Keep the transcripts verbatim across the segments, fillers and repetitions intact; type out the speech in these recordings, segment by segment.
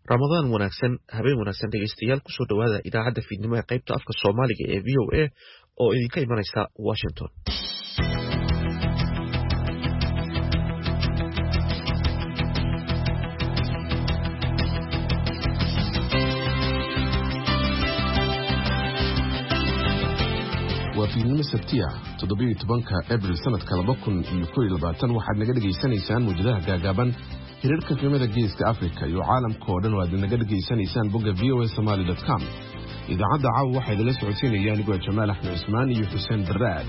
Ramadan wanaagsan habeen wanaagsan dhegeystayaal ku soo dhawaada idaacadda fiidnimo ee qaybta afka Soomaaliga ee V O A oo idinka imanaysa Washington. وفي سبتيا تضبيط بنك أبريل سنة كلبكم يكون لبعتن واحد نجد جيسان إنسان وجدها جاجبا هيرك في مدى جيس أفريقيا يعالم كودن وادن نجد جيسان إنسان بوجا في أو سومالي دوت كوم إذا عدى عو واحد لسعودين يعني جو جمال أحمد عثمان يحسن براد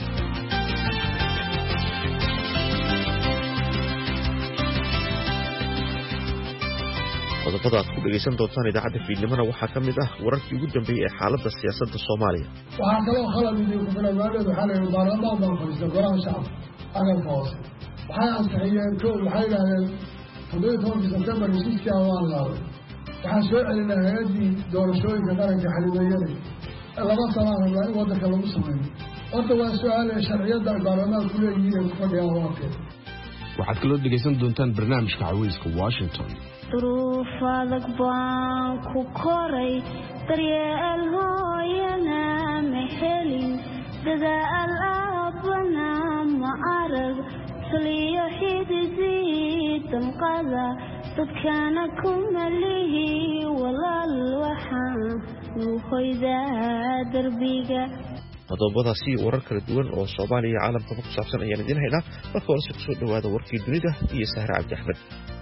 qodobada aad ku dhageysan doontaan idaacadda fiidnimada waxaa ka mid ah wararkii ugu dambeeyay ee xaaladda siyaasadda Soomaaliya. waxaa kaloo khalad idin ku filan maadaama waxaa la yidhi baarlamaanka baan fadhiistay golaha shacabka agalka hoose waxay ansixiyeen kow waxay yidhahdeen toddoba iyo tobankii sebtembar heshiiskii aan waan laaday waxaan soo celinaa hay-addii doorashooyinka qaranka xalimeeyada laba sanaan rabnaa in waddanka lagu sameeyo horta waa su-aal ee sharciyadda ay baarlamaanka ku leeyihiin ay ku fadhiyaan waafkeed. waxaad kaloo dhegeysan doontaan barnaamijka caweyska Washington. ظروف adag baan ku koray daryeel hooyana ma helin dadaal aabana ma arag saliyo xididii damqada dadkana ku malihi walaal waxaan u hoydaa darbiga. qodobadaasi warar kala duwan oo Soomaaliya iyo caalamka ku saabsan ayaan idin haynaa marka hore si soo dhawaada warkii dunida iyo Sahra Cabdi Axmed.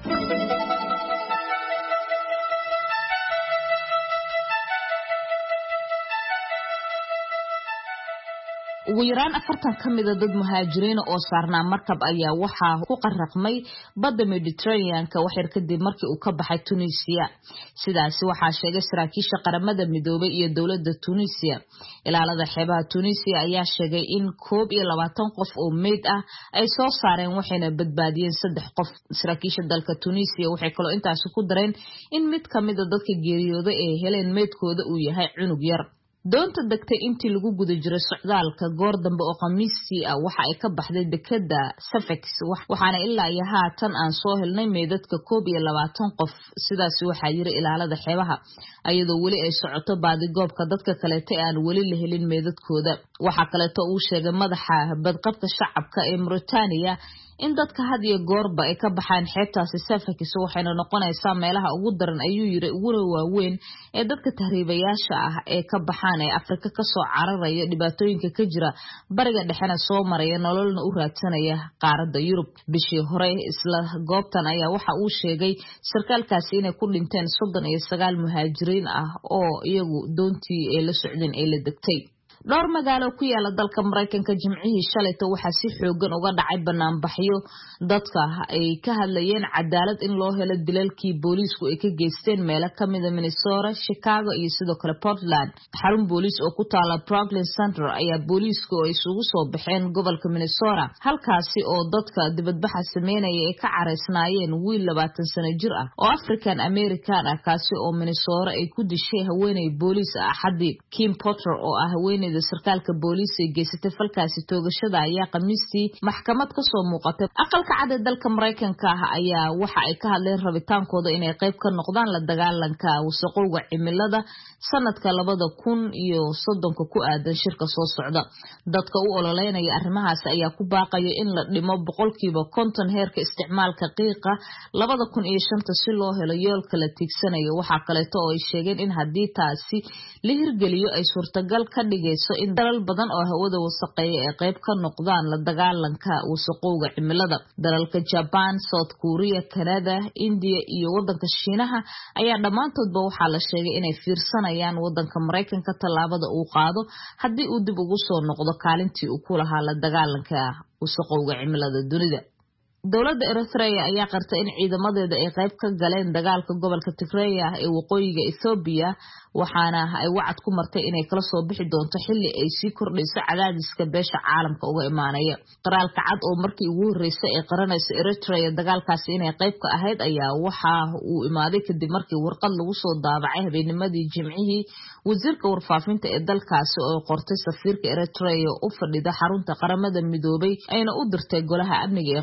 ugu yaraan afartan ka mid ah dad muhaajiriin oo saarnaa markab ayaa waxa ku qarraqmay badda Mediterranean-ka waxyar kadib markii uu ka baxay Tunisia. sidaas waxa sheegay saraakiisha qaramada midoobay iyo dawladda Tunisia. ilaalada xeebaha Tunisia ayaa sheegay in koob iyo labaatan qof oo meyd ah ay soo saareen waxayna badbaadiyeen saddex qof. saraakiisha dalka Tunisia waxay kaloo intaas ku dareen in mid ka mid ah dadka geeriyooday ee heleen meydkooda uu yahay cunug yar. doonta degtay intii lagu guda jiray socdaalka goor dambe oo khamiistii ah waxa ay ka baxday dekada Sfax waxaana ilaa iyo haatan aan soo helnay meedadka koob iyo labaatan qof. sidaas waxa yiri ilaalada xeebaha ayadoo wali ay socoto baadigoobka dadka kale ee aan wali la helin meedadkooda. waxa kale oo uu sheegay madaxa badqabka shacabka ee Mauritania in dadka had iyo goorba ay ka baxaan xeebtaasi Sfax waxayna noqonaysaa meelaha ugu daran ayuu yiri ugu waaweyn ee dadka tahriibayaasha ah ee ka baxaan ee Afrika ka soo cararaya dhibaatooyinka ka jira bariga dhexena soo maraya nololna u raadsanaya qaaradda Yurub. bishii hore isla goobtan ayaa waxa uu sheegay sarkaalkaasi inay ku dhinteen soddon iyo sagaal muhaajiriin ah oo iyagu doontii ee la socdeen ee la degtay. dhowr magaalo ku yaala dalka Mareykanka jimcihii shalayto waxa si xoogan uga dhacay banaanbaxyo dadka ay ka hadlayeen cadaalad in loo helo dilalkii booliisku ay ka geysteen meelo kamid ah Minnesota, Chicago iyo sidoo kale Portland. xarun booliis oo ku taala Brooklyn Center ayaa booliisku ay isugu soo baxeen gobolka Minnesota halkaasi oo dadka dibadbaxa sameynaya ay ka careysnaayeen wiil labaatan sano jir ah oo African American ah kaasi oo Minnesota ay ku dishay haweeney booliis ah Axadii. Kim Potter oo ah haweeney sarkaalka booliiska ee geysatay falkaasi toogashada ayaa khamiistii maxkamad ka soo muuqatay. aqalka cad ee dalka Mareykanka ah ayaa waxa ay ka hadleen rabitaankooda inay qayb ka noqdaan la dagaalanka wasaqowga cimilada sanadka labada kun iyo soddonka ku aadan shirka soo socda. dadka u ololeynaya arrimahaas ayaa ku baaqaya in la dhimo boqolkiiba konton heerka isticmaalka qiiqa labada kun iyo shanta si loo helo yoolka la tiigsanayo. waxa kale oo ay sheegeen in haddii taasi la hirgeliyo ay suurtagal ka dhigayso in dalal badan oo hawada wasaqeeya ay qayb ka noqdaan la dagaalanka wasaqowga cimilada. dalalka Japan, South Korea, Canada, India iyo wadanka Shiinaha ayaa dhamaantoodba waxaa la sheegay inay fiirsanayaan wadanka Mareykanka tallaabada uu qaado haddii uu dib ugu soo noqdo kaalintii uu ku lahaa la dagaalanka wasaqowga cimilada dunida. dawladda Eritrea ayaa qartay in ciidamadeeda ay qayb ka galeen dagaalka gobolka Tigray ee waqooyiga Ethiopia waxaana ay wacad ku martay inay kala soo bixi doonto xilli ay sii kordhayso cadaadiska beesha caalamka uga imaanaya. qaraalka cad oo markii ugu horeysay ee qaranaysa Eritrea dagaalkaasi inay qayb ka ahayd ayaa waxa uu imaaday kadib markii warqad lagu soo daabacay habeennimadii Jimcihii wasiirka warfaafinta ee dalkaasi oo qortay safiirka Eritrea u fadhida xarunta qaramada midoobay ayna u dirtay golaha amniga ee qaramada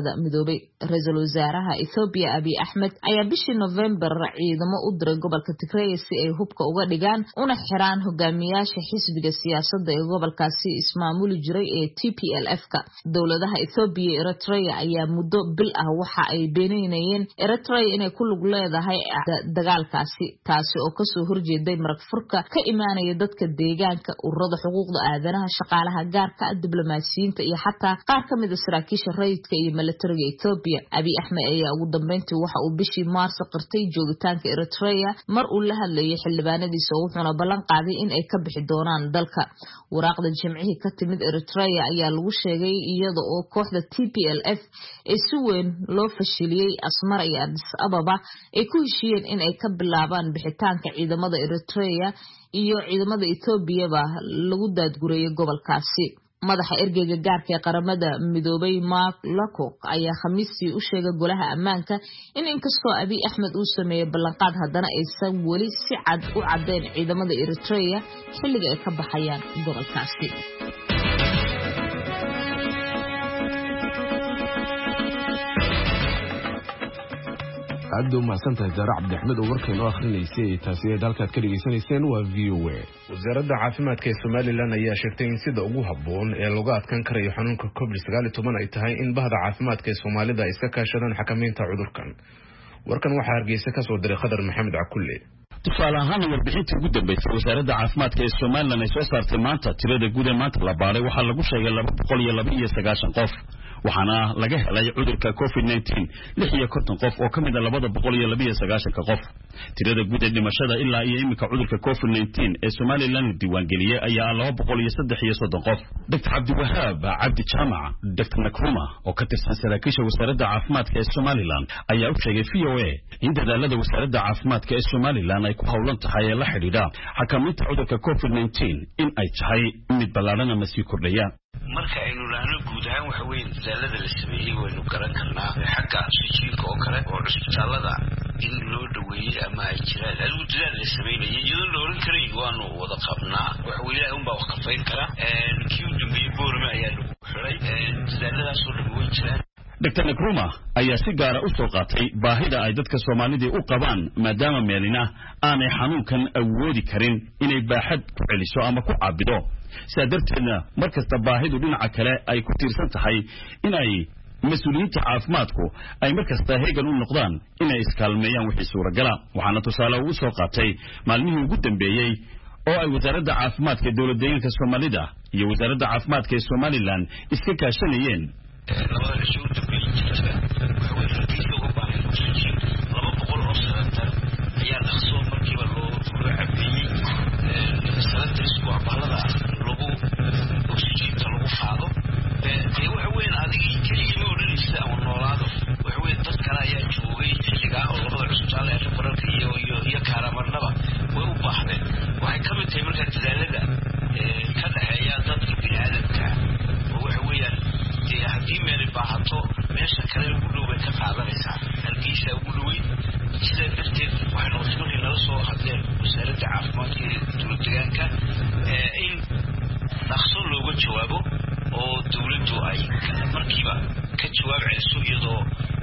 qaramada midoobay. Ra'iisul wasaaraha Ethiopia Abiy Ahmed ayaa bishii November ciidamo u diray gobolka Tigray si ay hubka uga dhigaan una xiraan hogaamiyaasha xisbiga siyaasadda ee gobolkaasi ismaamuli jiray ee T P L F-ka. Dowladaha Ethiopia iyo Eritrea ayaa muddo bil ah waxa ay beeninayeen Eritrea inay ku lug leedahay dagaalkaasi, taasi oo ka soo horjeeday marag furka ka imaanaya dadka deegaanka, ururada xuquuqda aadanaha, shaqaalaha gaarka ah, diblomaasiyiinta iyo xataa qaar ka mid ah saraakiisha rayidka iyo militariga Ethiopia. Abiy Ahmed ayaa ugu dambeyntii waxa uu bishii Maarso qirtay joogitaanka Eritrea mar uu la hadlayay xildhibaanadiisa oo wuxuuna ballan qaaday in ay ka bixi doonaan dalka. Waraaqda jimcihii ka timid Eritrea ayaa lagu sheegay iyada oo kooxda T P L F ee si weyn loo fashiliyay Asmara iyo Addis Ababa ay ku heshiiyeen in ay ka bilaabaan bixitaanka ciidamada Eritrea iyo ciidamada Ethiopia ba lagu daadgureeyay gobolkaasi. Madaxa ergeyga gaarka ee qaramada midoobay Mark Lowcock ayaa Khamiistii u sheegay golaha ammaanka in inkastoo Abiy Ahmed uu sameeyay ballanqaad haddana aysan weli si cad u cadeyn ciidamada Eritrea xilliga ay ka baxayaan gobolkaasi. aad u mahadsantahay Zahra Cabdi Axmed oo warkeen oo akhrineysay taasi dalkaad ka dhageysanayseen waa V O A. wasaaradda caafimaadka ee Somaliland ayaa sheegtay in sida ugu habboon ee looga adkaan karayo xanuunka covid sagaal iyo toban ay tahay in bahda caafimaadka ee Soomaalida ay iska kaashadaan xakamaynta cudurkan. warkan waxaa Hargeysa ka soo diray Khadar Maxamed Cakulle. tusaale ahaan warbixintii ugu dambeysay wasaaradda caafimaadka ee Somaliland ay soo saartay maanta tirada guud ee maanta la baaray waxaa lagu sheegay laba boqol iyo laba iyo sagaashan qof, waxaana laga helay cudurka covid nineteen lix iyo konton qof oo kamid ah labada boqol iyo laba iyo sagaashan qof. tirada guud ee dhimashada ilaa iyo imika cudurka covid nineteen ee Somaliland diiwaan geliyay ayaa laba boqol iyo saddex iyo soddon qof. Doctor Abdi Wahab Abdi Jamac Doctor Nakruma oo ka tirsan saraakiisha wasaaradda caafimaadka ee Somaliland ayaa u sheegay V O A in dadaalada wasaaradda caafimaadka ee Somaliland ay ku hawlan tahay la xiriira xakamaynta cudurka covid nineteen in ay tahay mid ballaaran ama sii kordhaya. marka aynu laano guud ahaan waxa weyn dadaalada la sameeyay waynu garan karnaa xagga oxygen oo kale oo cusbitaalada in loo dhaweeyay ama ay jiraan adigu dadaal la sameeyay iyadoo la oran karay waanu wada qabnaa waxa weeyaan un baa wax ka fayn kara ee kiu dambeeyay boorma ayaa lagu xiray dadaaladaas oo dhan way jiraan. Doctor Nakruma ayaa si gaar ah u soo qaatay baahida ay dadka Soomaalida u qabaan maadaama meelina aanay xanuunkan awoodi karin inay baaxad ku celiso ama ku caabido. Saadarteedna markasta baahidu dhinaca kale ay ku tiirsan tahay in ay mas'uuliyiinta caafimaadku ay markasta heegan u noqdaan inay iskaalmeeyaan wixii suuragala. waxaana tusaale ugu soo qaatay maalmihii ugu dambeeyay oo ay wasaaradda caafimaadka dowladda deegaanka Soomaalida iyo wasaaradda caafimaadka ee Somaliland iska kaashanayeen. labada shuud biijirka waxa weey rakiiso ugu baahan oxygen laba boqol oo sanadar ayaa dhaqso markiiba loo cabeeyay ee sanadar isku abalada lagu oxygen lagu qaado ee waxa weey adiga kaliya oo dhanaysa oo noolaado waxa weey dad kale ayaa joogay xilliga oo labada cusbitaal ee referalka iyo iyo kaaramarnaba way u baahdeen waxay ka mid tahay marka dadaalada ee ka dhaxeeya dadka bini'aadamka oo waxa weeyaan haddii meel baahato meesha kale ugu dhow bay ka qaadanaysaa halkiisa ugu dhoweyd sidaa darteed waxay noqotay markay nala soo hadleen wasaaradda caafimaadka ee dowlad deegaanka in dhaqso looga jawaabo oo dowladdu ay markiiba ka jawaab celiso iyadoo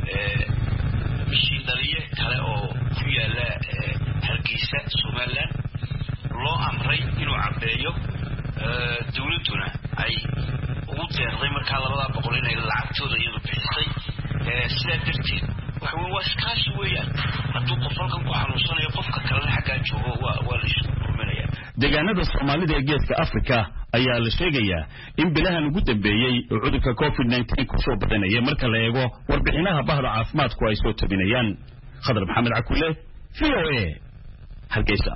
mishiin dhaliye kale oo ku yaala Hargeysa Somaliland loo amray inuu cabeeyo dowladduna ay ugu deeqday markaa labada boqol inay lacagtooda iyadu bixisay ee sidaa darteed waxa weey waa iskaashi weeyaan hadduu qof halkan ku xanuunsanayo qofka kale xaggaa joogo waa waa la isku kulminaya. deegaanada Soomaalida ee geeska Afrika ayaa la sheegayaa in bilahan ugu dambeeyay cudurka covid nineteen ku soo badanaya marka la eego warbixinaha bahda caafimaadku ay soo tabinayaan. Khadar Maxamed Cakulle V O A Hargeysa.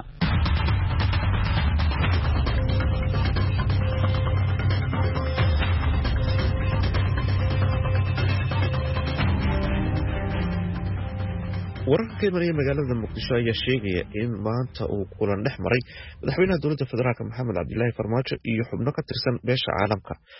wararka ka imanaya magaalada Muqdisho ayaa sheegaya in maanta uu kulan dhex maray madaxweynaha dowladda federaalka Maxamed Cabdilaahi Farmaajo iyo xubno ka tirsan beesha caalamka.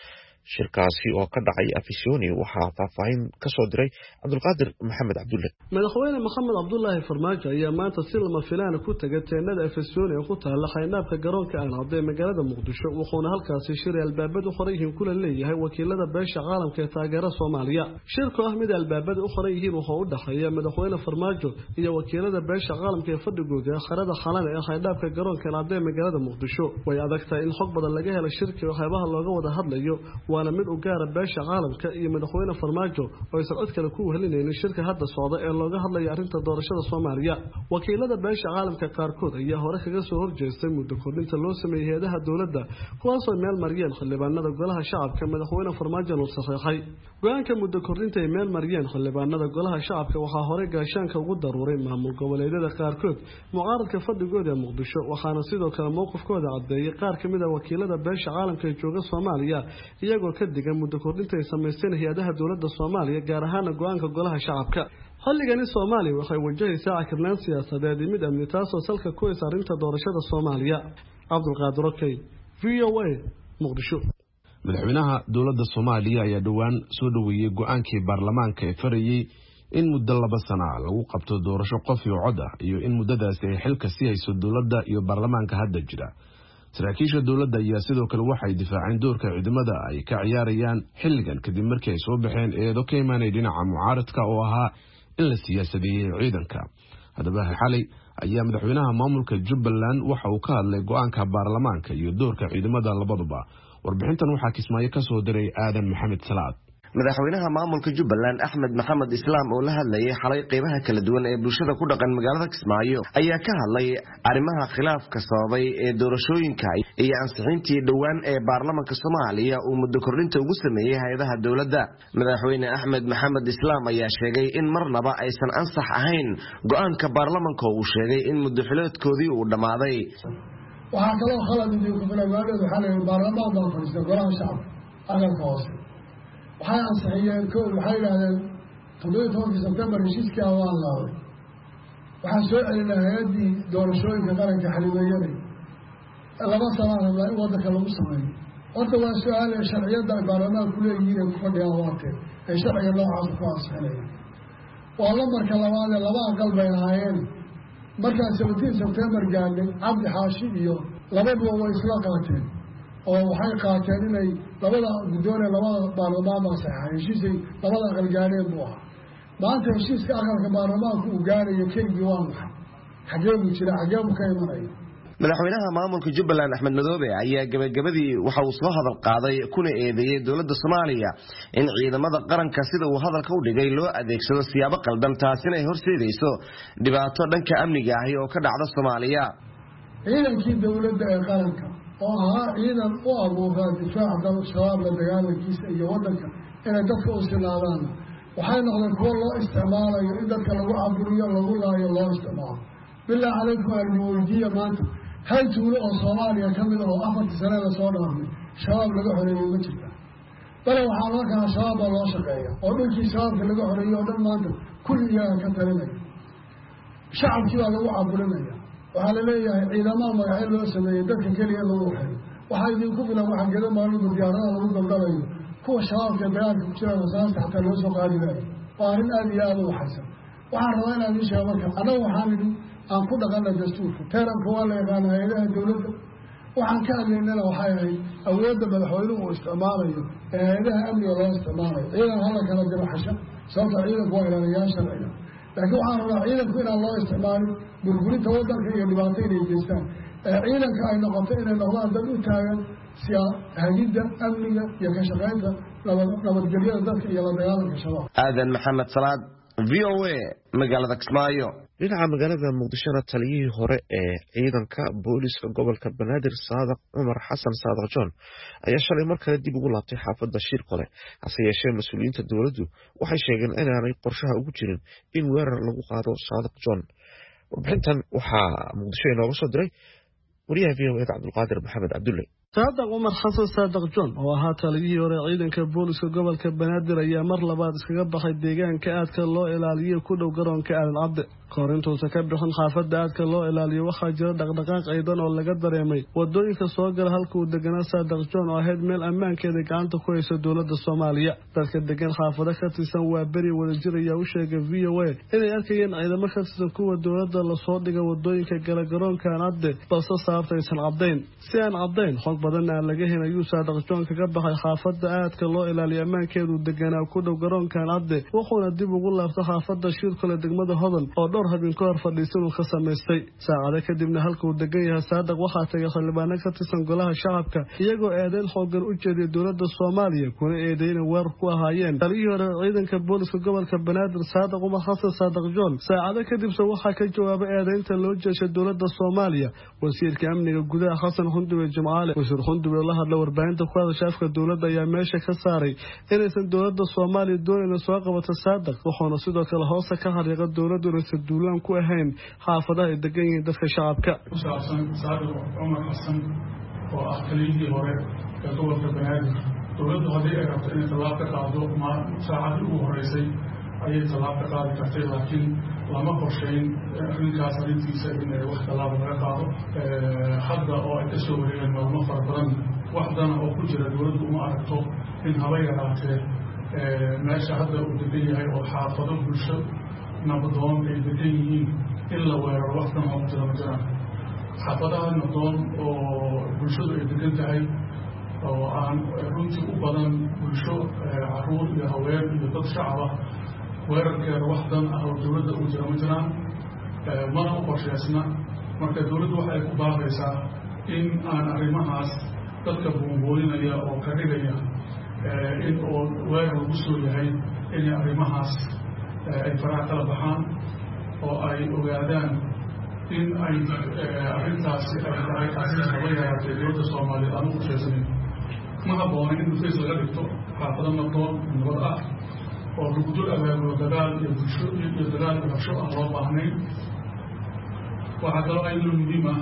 shirkaasi oo ka dhacay Afisoni waxaa faahfaahin ka soo diray Cabdulqaadir Maxamed Cabdulle. madaxweyne Maxamed Cabdullaahi Farmaajo ayaa maanta si lama filaan ku tagay teenada Afisoni oo ku taala xaynaabka garoonka aan caday magaalada Muqdisho wuxuuna halkaasi shir albaabada u qoran yihiin kula leeyahay wakiilada beesha caalamka ee taageera Soomaaliya. shirku ah mid albaabada u qoran yihiin wuxuu u dhaxeeya madaxweyne Farmaajo iyo wakiilada beesha caalamka ee fadhigooda xarada xalan ee xaynaabka garoonka aan caday magaalada Muqdisho. way adagtahay in xog badan laga helo shirka waxyaabaha looga wada hadlayo waana mid u gaar ah beesha caalamka iyo madaxweyne Farmaajo oo socod kale ku wehelinayeen shirka hadda socda ee looga hadlayo arrinta doorashada Soomaaliya. wakiilada beesha caalamka qaarkood ayaa hore kaga soo horjeestay muddo kordhinta loo sameeyay hay'adaha dawladda kuwaas oo meel mariyeen xildhibaanada golaha shacabka madaxweyne Farmaajo uu saxeexay. go'aanka muddo kordhinta ay meel mariyeen xildhibaanada golaha shacabka waxaa hore gaashaanka ugu daruuray maamul goboleedyada qaarkood mucaaradka fadhigooda Muqdisho waxaana sidoo kale mowqifkooda cadeeyay qaar kamid ah wakiilada beesha caalamka ee jooga Soomaaliya iyagoo ka digan muddo kordhinta ay sameeyeen hay'adaha dawladda Soomaaliya gaar ahaan go'aanka golaha shacabka. xilligani Soomaaliya waxay wajahaysaa cakirnaan siyaasadeed mid amni taasoo salka ku haysa arrinta doorashada Soomaaliya. Cabdulqaadir Okey, V O A, Muqdisho. madaxweynaha dawladda Soomaaliya ayaa dhawaan soo dhaweeyay go'aankii baarlamaanka ee farayay in muddo laba sano lagu qabto doorasho qof iyo cod ah iyo in muddadaasi ay xilka sii hayso dawladda iyo baarlamaanka hadda jira. saraakiisha dawladda ayaa sidoo kale waxay difaaceen doorka ciidamada ay ka ciyaarayaan xilligan kadib markii ay soo baxeen eedo ka imaanay dhinaca mucaaradka oo ahaa in la siyaasadeeyay ciidanka. haddaba xalay ayaa madaxweynaha maamulka Jubbaland waxa uu ka hadlay go'aanka baarlamaanka iyo doorka ciidamada labaduba. warbixintan waxaa Kismaayo ka soo diray Aadan Maxamed Salaad. madaxweynaha maamulka Jubbaland Axmed Maxamed Islaam oo la hadlayay xalay qaybaha kala duwan ee bulshada ku dhaqan magaalada Kismaayo ayaa ka hadlay arrimaha khilaafka sababay ee doorashooyinka iyo ansixintii dhawaan ee baarlamaanka Soomaaliya uu muddo kordhinta ugu sameeyay hay'adaha dawladda. madaxweyne Axmed Maxamed Islaam ayaa sheegay in marnaba aysan ansax ahayn go'aanka baarlamaanka uu sheegay in muddo xileedkoodii uu dhamaaday. waxaa kaloo khalad idin ku filan maadaama waxa la baarlamaanka baa fadhiistay golaha shacabka aqalka hoose waxay ansixiyeen koo waxay yidhaahdeen toddoba iyo tobankii Sebtembar heshiiskii awaan laabay waxaan soo celinay hay-addii doorashooyinka qaranka xalimeeyada laba sanaan rabnaa in waddanka lagu sameeyo. horta waa su-aal ee sharciyadda ay baarlamaanka ku leeyihiin ay ku fadhiyaan waatee ee sharciga noocaasa ku ansixinaya. waa lambarka labaad ee laba aqal bay ahaayeen markaan seventeen Sebtembar gaadhnay cabdi xaashi iyo labaduba way isla qaateen oo waxay qaateen inay labada guddoon ee labada baarlamaan baa saxeexay heshiisay labada aqal gaadheen buu ahaa. maanta heshiiska aqalka baarlamaanku uu gaarayo keligii waa maxay xagee buu jira xagee buu ka imanaya. madaxweynaha maamulka Jubbaland Axmed Madoobe ayaa gabagabadii waxa uu soo hadal qaaday kuna eedeeyay dawladda Soomaaliya in ciidamada qaranka sida uu hadalka u dhigay loo adeegsado siyaabo qaldan taasina ay horseedayso dhibaato dhanka amniga ah oo ka dhacda Soomaaliya. ciidankii dawladda ee qaranka oo ahaa ciidan u abuuraa difaaca dalka shabaab la dagaalankiisa iyo waddanka inay dadka u sinaadaan waxay noqdeen kuwo loo isticmaalayo in dadka lagu caburiyo lagu laayo loo isticmaalo. bilaa calaykum almuweydiya maanta hal tuulo oo Soomaaliya ka mid ah oo afartii sane la soo dhaafay shabaab laga xoreeyay ma jirta. bale waxaa loo kala shabaab baa loo shaqeeya oo dhulkii shabaabka laga xoreeyay oo dhan maanta kulli iyaga ka talinaya shacabkii baa lagu caburinaya. waxaa la leeyahay ciidamada magacyo loo sameeyey dadka keliya lagu waxeeyo. waxaa idinku filan waxaa geda maalinba diyaaradaha lagu daldalayo kuwa shabaabka dagaalka ku jira wasaasta xataa loo soo qaadi lahayo. waa arrin aada iyo aada u waxaysan. waxaan rabaa inaan ii sheego marka annaga waxaan idhi aan ku dhaqana dastuurka teeranka waa la yaqaana hay-adaha dawladda. waxaan ka hadlaynana waxay ahayd awoodda madaxweynuhu uu isticmaalayo ee hay-adaha amniga loo isticmaalayo. ciidan hala kala diro xasha sababta ciidanku waa ilaaliyaal sharciga laakiin waxaan rabaa ciidanku inaan loo isticmaalin burburinta waddanka iyo dhibaato inay geystaan ee ciidanka ay noqoto inay noqdaan dad u taagan siyaa hagidda amniga iyo ka shaqaynta nabadgelyada dadka iyo la dagaalanka shabaab. Aadan Maxamed Salaad, V O A, magaalada Kismaayo. dhinaca magaalada Muqdishona taliyihii hore ee ciidanka booliska gobolka Banaadir Saadaq Cumar Xasan Saadaq John ayaa shalay mar kale dib ugu laabtay xaafadda Shirqole. hase yeeshee mas'uuliyiinta dawladdu waxay sheegeen inaanay qorshaha ugu jirin in weerar lagu qaado Saadaq John. warbixintan waxaa Muqdisho inooga soo diray wariyaha V O A Cabdulqaadir Maxamed Cabdulle. saadaq Umar Xasan Saadaq John oo ahaa taliyihii hore ciidanka booliska gobolka Banaadir ayaa mar labaad iskaga baxay deegaanka aadka loo ilaaliyo ku dhow garoonka Aadan Cabdi koorintuusa ka bixin xaafadda aadka loo ilaaliyo waxaa jira dhaqdhaqaaq ciidan oo laga dareemay wadooyinka soo gala halka uu deganaa Saadaq John oo ahayd meel ammaankeeda gacanta ku haysa dowladda Soomaaliya dadka degan xaafada ka tirsan waa bari wada jiraya u sheegay V O A inay arkayeen ciidamo ka tirsan kuwa dowladda la soo dhigay wadooyinka gala garoonka Aadan Cabdi balse sababtaysan caddayn si aan caddayn badan laga helayo Saadaq John kaga baxay xaafadda aadka loo ilaaliyo ammaankeedu deganaa ku dhow garoonka Cabdi wuxuuna dib ugu laabtay xaafadda Shirkale degmada Hodan oo dhowr habeen ka hor fadhiisan uu ka sameystay saacado kadibna halka uu degan yahay Saadaq waxa tagay xildhibaan ka tirsan golaha shacabka iyagoo eedeyn xoogan u jeeday dowladda Soomaaliya kuna eedeyn weer ku ahaayeen taliyihii hore ciidanka booliska gobolka Banaadir Saadaq Umar Xasan Saadaq John saacado kadib waxa ka jawaabay eedeynta loo jeeshay dowladda Soomaaliya wasiirka amniga gudaha Xasan Xunduwe Jimcaale xunduwe la hadla warbaahinta ku hadasha afka dowladda ayaa meesha ka saaray inaysan dowladda Soomaaliya doonayna soo qabato Saadaq wuxuuna sidoo kale hoos ka xariiqay dowladdu inaysan duulaan ku ahayn xaafadaha ay degan yihiin dadka shacabka Saadaq Umar Xasan oo ah taliyihii hore ee gobolka Banaadir dowladdu hadii ay rabto inay talaab ka qaado ma saacadii ugu horeysay ayay talaab ka qaadi kartay laakiin lama qorsheyn arrinkaas arrintiisa in wax talaabo laga qaado hadda oo ay kasoo wareegeen maalmo fara badan waxdana oo ku jira dowladdu uma aragto in haba yaraatee meesha hadda uu degan yahay oo xaafado bulsho nabadoon ay degan yihiin in la weeraro waxdan oo jira ma jiraan xaafadaha nabadoon oo bulshadu ay degan tahay oo aan runtii u badan bulsho caruur iyo haween iyo dad shacab ah weerarkeeda waxdan ah oo dowladda uu jira ma jiraan mana u qorsheysna marka dowladdu waxay ku baaqaysaa in aan arrimahaas dadka buunboolinaya oo ka dhigaya in oo weerar lagu soo yahay inay arrimahaas ay faraha kala baxaan oo ay ogaadaan in ay arrintaasi ay tahay arrin haba yaraatee dowladda Soomaaliyeed aan u qorsheysanin ma habboona in dhufays laga dhigto xaafado nabdoon nabad ah oo lagu dul abaabulo dagaal iyo bulsho iyo dagaal iyo rabsho aan loo baahnayn waxaa kaloo ayadoo muhiim ah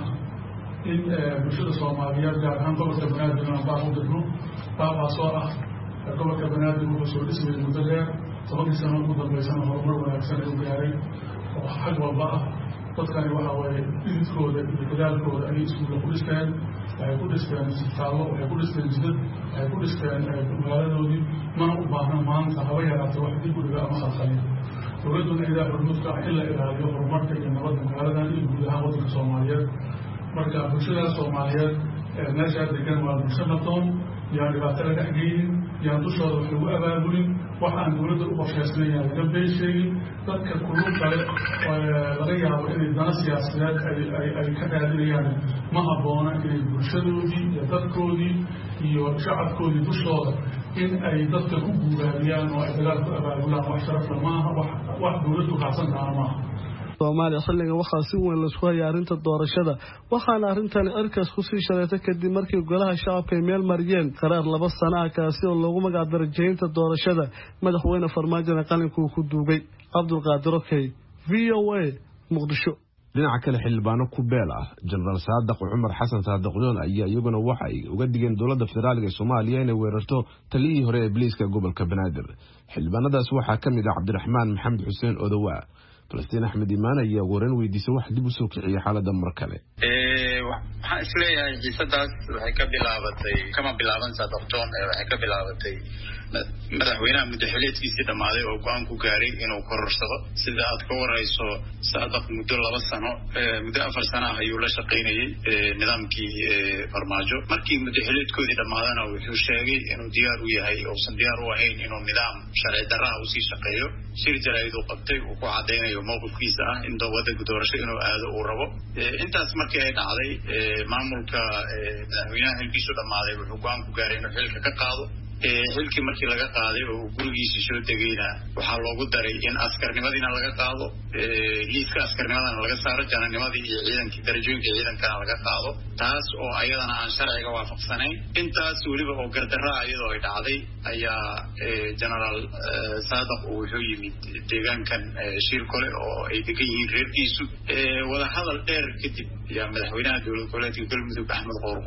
in bulshada Soomaaliyeed gaar ahaan gobolka Banaadir aan baaq u dirno baaqaasoo ah gobolka Banaadir wuxuu soo dhismay muddo dheer tobankii sano ugu dambeysana horumar wanaagsan ay u gaaray oo xag walba ah dadkani waxa waaye dhididkooda iyo dadaalkooda ayay iskuulla ku dhisteen waxay ku dhisteen isbitaallo waxay ku dhisteen jidad waxay ku dhisteen magaaladoodii mana u baahna maanta haba yaraatee wax dib u dhiga ama khalkhaliya dowladduna idaa hormuudka ah in la ilaaliyo horumarka iyo nabadda magaaladan iyo guud ahaan waddanka Soomaaliyeed marka bulshada Soomaaliyeed meesha degan waa bulsho nabdoon yaan dhibaato la dhex geynin yaan dushooda wax lagu abaabulin waxaan dowladda u qorsheysnayn yaan laga been sheegin dadka kulub kale laga yaabo inay dana siyaasadeed ay ka raadinayaan ma habboona inay bulshadoodii iyo dadkoodii iyo shacabkoodii dushooda in ay dadka ku guuraabiyaan oo ay dagaal ku abaabulaan wax sharafla maaha wax dowladdu raacsan taana maaha Soomaaliya xilligan waxaa si weyn la isku hayay arrinta doorashada waxaana arrintani cirkaas ku sii shareetay kadib markii golaha shacabka ay meel mariyeen qaraar laba sano ah kaasi oo loogu magac daray jeynta doorashada madaxweyne Farmaajo qalinka uu ku duubay Cabdulqaadir Okey V O A Muqdisho dhinaca kale xildhibaano ku beel ah General Saadaq Umar Xasan Saadaq John ayaa iyaguna waxa ay uga digeen dowladda federaalka ee Soomaaliya inay weerarto taliyihii hore ee booliska gobolka Banaadir xildhibaanadaas waxaa ka mid ah Cabdiraxmaan Maxamed Xuseen Odawa Falastiin Axmed Imaan ayaa waran weydiisay wax dib u soo kiciyay xaaladda mar kale ee waxaan isleeyahay xiisadaas waxay ka bilaabatay kama bilaaban Saadaq John waxay ka bilaabatay madaxweynaha muddaxileedkiisii dhamaaday oo go'aan ku gaaray inuu kororsado sida aad ka warayso Saadaq muddo laba sano muddo afar sano ah ayuu la shaqaynayay nidaamkii Farmaajo markii muddaxileedkoodii dhamaadana wuxuu sheegay inuu diyaar u yahay oo san diyaar u ahayn inuu nidaam sharci darro ah u sii shaqeeyo shir jaraa'id uu qabtay uu ku cadeynayo mowqifkiisa ah in dowladda doorasho inuu aado uu rabo intaas markii ay dhacday maamulka madaxweynaha xilkiisu dhamaaday wuxuu go'aan ku gaaray inuu xilka ka qaado xilkii markii laga qaaday oo gurigiisa soo degayna waxaa loogu daray in askarnimadiina laga qaado liiska askarnimadana laga saaro jananimadii iyo ciidankii darajooyinka ciidankana laga qaado taas oo ayadana aan sharciga waafaqsanayn intaas weliba oo gardarraa iyadoo ay dhacday ayaa generaal Saadaq uu wuxuu yimid deegaankan Shirkole oo ay degan yihiin reerkiisu wada hadal dheer kadib yaa madaxweynaha dowladda goboleedka Galmudug Axmed Qoorqoor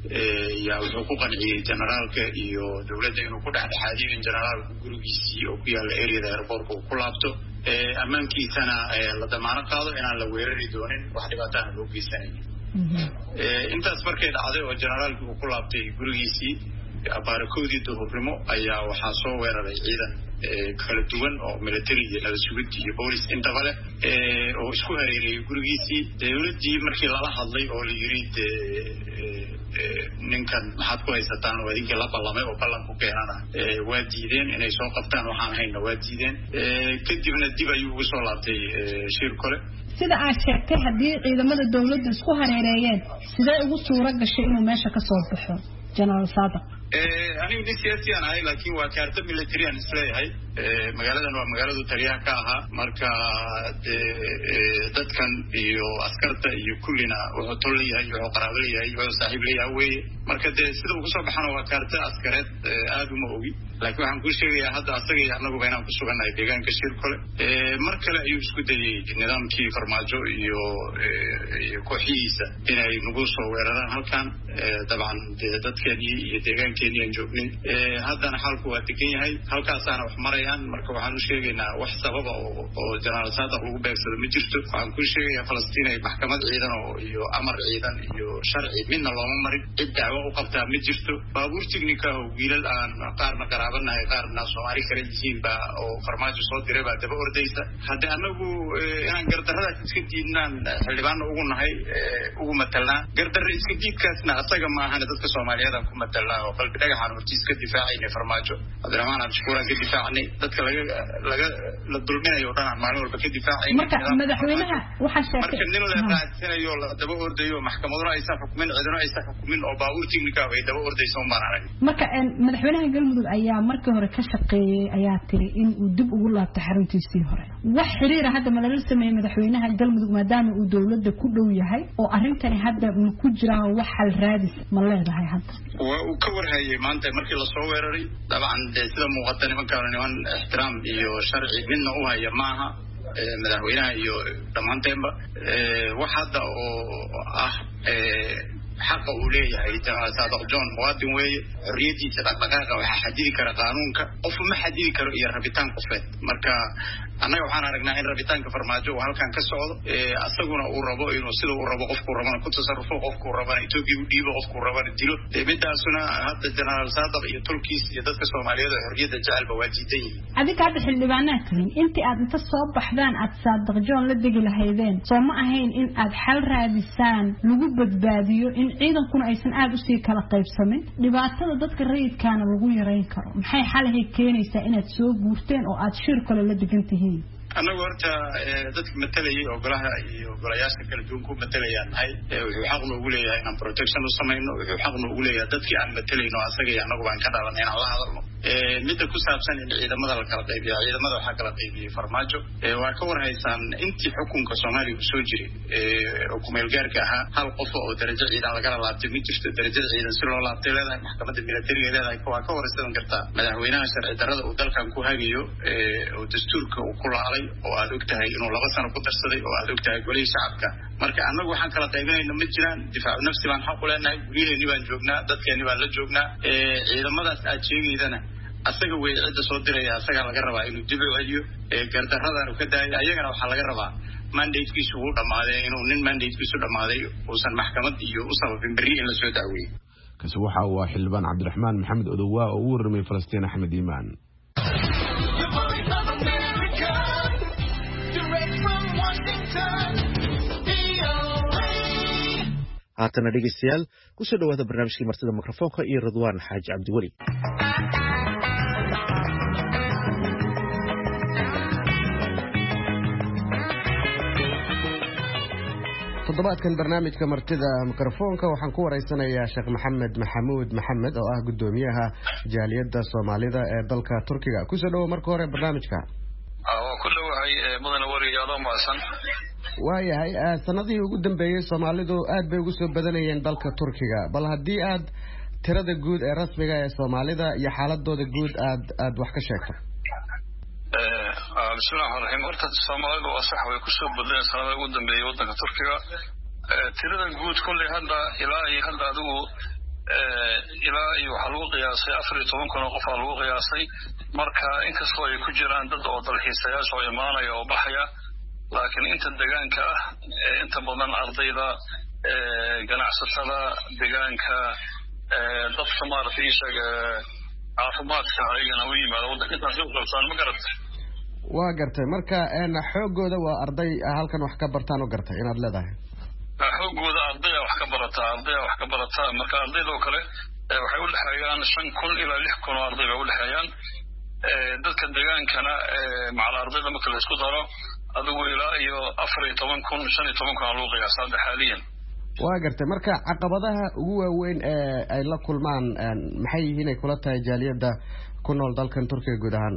yaa wuxuu ku qanciyey generaalka iyo dowladda inuu ku dhexdhexaadiyo in generaalku gurigiisii oo ku yaalla areada airportka uu ku laabto ammaankiisana la damaano qaado inaan la weerari doonin wax dhibaataana loo geysanayn intaas markay dhacday oo generaalkii uu ku laabtay gurigiisii abaarakoodii duhurnimo ayaa waxaa soo weeraray ciidan kala duwan oo military iyo nabad sugid iyo boolis intaba leh oo isku hareerayay gurigiisii dowladdii markii lala hadlay oo la yiri ninkan maxaad ku haysataan oo idinkii la ballamay oo ballan ku keenana waa diideen inay soo qabtaan waxaan hayna waa diideen kadibna dib ayuu ugu soo laabtay shir kale sida aad sheegtay haddii ciidamada dowladda isku hareereeyeen sidee ugu suura gashay inuu meesha ka soo baxo General Saadaq anigu nin siyaasi aan ahay laakiin waa kaarta military aan isleeyahay magaaladan waa magaaladu taliyaha ka ahaa marka dadkan iyo askarta iyo kullina wuxuu tol leeyahay wuxuu qaraabo leeyahay wuxuu saaxiib leeyahay weeye marka dee sida uu kusoo baxana waa kaarta askareed aad uma ogi laakiin waxaan kuu sheegayaa hadda asaga iyo annaguba inaan ku sugannahay deegaanka shir kale mar kale ayuu isku dayey nidaamkii farmaajo iyo kooxihiisa inay nagu soo weeraraan halkan dabcan dee dadkeenii iyo deegaankeenii aan joognay haddana xaalku waa degan yahay halkaasaana wax marayaan marka waxaan u sheegaynaa wax sababa oo jenaraal saadaq lagu beegsado ma jirto waxaan kuu sheegayaa falastiin ay maxkamad ciidan oo iyo amar ciidan iyo sharci midna looma marin cid dacwo u qabtaa ma jirto baabuur tignika oo wiilal aan qaarna qaraabanahay qaarna soomaali kale yihiin baa oo farmaajo soo diray baa daba ordaysa haddii annagu inaan gardarradaas iska diidnaan xildhibaanna ugu nahay ugu matalnaa gardarre iska diidkaasna asaga maahane dadka soomaaliyeed aan ku matalnaa oo qalbi dhagaxaan hortiis ka difaacayna farmaajo cabdiraxmaan cabdishakuuraan ka difaacnay dadka laga laga la dulminayo o dhan aan maalin walba ka difaacayna marka madaxweynaha waxaa sheegtay marka nin la raadsanayo la daba ordayo maxkamaduna aysan xukumin cidina aysan xukumin oo baabuur tignika ay daba ordayso umbaan arag marka madaxweynaha galmudug ayaa markii hore ka shaqeeyey ayaa tiri in uu dib ugu laabto xaruntiisii hore wax xiriira hadda ma lala sameeyey madaxweynaha galmudug maadaama uu dowladda ku dhow yahay oo arrintani hadda ma ku jiraan wax hal raadis ma leedahay hadda waa uu ka warhayay maanta markii lasoo weeraray dabcan dee sida muuqata nimankaana niman ixtiraam iyo sharci midna u haya maaha madaxweynaha iyo dhammaanteenba wax hadda oo ah xaqa uu leeyahay jenaraal saadaq john muwaadin weeye xorriyadiisa dhaqdhaqaaqa waxaa xadidi kara qaanuunka qofu ma xadidi karo iyo rabitaan qofeed marka annaga waxaan aragnaa in rabitaanka farmaajo uu halkan ka socdo asaguna uu rabo inuu sida uu rabo qofkuu rabana ku tasarrufo qofkuu rabana etoobiya u dhiibo qofkuu rabana dilo midaasuna hadda jenaraal saadaq iyo tolkiis iyo dadka soomaaliyeed oo xorriyadda jecelba waa diidan yihiin adinka hadda xildhibaanaad tihiin intii aad inta soo baxdaan aad saadaq john la degi lahaydeen soo ma ahayn in aad xal raadisaan lagu badbaadiyo in ciidankuna aysan aad usii kala qaybsamin dhibaatada dadka rayidkaana lagu yarayn karo maxay xalahay keenaysaa inaad soo guurteen oo aad shir kale la degan tihiin annagu horta dadka matalayay oo golaha iyo golayaasha kala duwan ku matalayaan nahay wuxuu xaq noogu leeyahay inaan protection u samayno wuxuu xaq noogu leeyahay dadkii aan matalayno asaga iyo annagu baan ka dhalanay inaan la hadalno midda ku saabsan in ciidamada la kala qaybiya ciidamada waxaa kala qaybiyey farmaajo waa ka warhaysaan intii xukunka soomaaliya uu soo jiray oo kumeel gaarka ahaa hal qof oo darajo ciidan lagala laabtay ma jirto darajada ciidan si loo laabtay leedahay maxkamadda militariga leedahay waa ka waraysan kartaa madaxweynaha sharci darrada uu dalkan ku hagayo oo dastuurka uu ku laalay oo aad og tahay inuu laba sano ku darsaday oo aad og tahay golihii shacabka marka annagu waxaan kala qaybinayna ma jiraan difaacu nafsi baan xaq u leenahay guryaheeni baan joognaa dadkeeni baan la joognaa ciidamadaas aad sheegaydana asaga wey cidda soo diraya asagaa laga rabaa inuu dib u celiyo gardarradaanu ka daayo ayagana waxaa laga rabaa mandatekiisu uu dhammaaday inuu nin mandatekiisu dhammaaday uusan maxkamad iyo u sababin berri in la soo dacweeyey kaasi waxa uu ah xildhibaan cabdiraxmaan maxamed odowaa oo u warramay falastiin axmed iimaan haatana dhegeystayaal kusoo dhawaada barnaamijkii martida mikrofoonka iyo ridwaan xaaji cabdiweli toddobaadkan barnaamijka martida mikrofoonka waxaan ku wareysanayaa sheekh maxamed maxamuud maxamed oo ah gudoomiyaha jaaliyadda soomaalida ee dalka turkiga kusoo dhawo marka hore barnaamijka waa ku dhawahay mudane wariyaalo maasan waayahay sanadihii ugu dambeeyey soomaalidu aad bay ugu soo badanayeen dalka turkiga bal haddii aad tirada guud ee rasmiga ee soomaalida iyo xaaladooda guud aad aad wax ka sheegto bismillahi raxmaan raxiim horta soomaalidu waa sax way kusoo badleen sanadihii ugu dambeeyey waddanka turkiga tirada guud kolley hadda ilaa iyo hadda adigu ilaa iyo waxaa lagu qiyaasay afar iyo toban kun oo qof aa lagu qiyaasay marka inkastoo ay ku jiraan dad oo dalxiisayaasha oo imaanaya oo baxaya laakiin inta deegaanka ah inta badan ardayda ganacsatada deegaanka dadka maaragtay ishaga caafimaadka ayagana u yimaada waddanka intaasi u qabsaan ma garatay waa gartay marka xoogooda waa arday halkan wax ka bartaan u gartay inaad leedahay xoogooda ardaya wax ka barataa ardaya wax ka barataa marka ardaydoo kale waxay u dhexeeyaan shan kun ilaa lix kun oo arday bay u dhexeeyaan dadka deegaankana macal ardayda marka la isku daro adigu ilaa iyo afar iyo toban kun shan iyo toban kun aa lagu qiyaasa hadda xaaliyan waa gartay marka caqabadaha ugu waaweyn ee ay la kulmaan maxay yihiin ay kula tahay jaaliyadda ku nool dalkan turkiga guud ahaan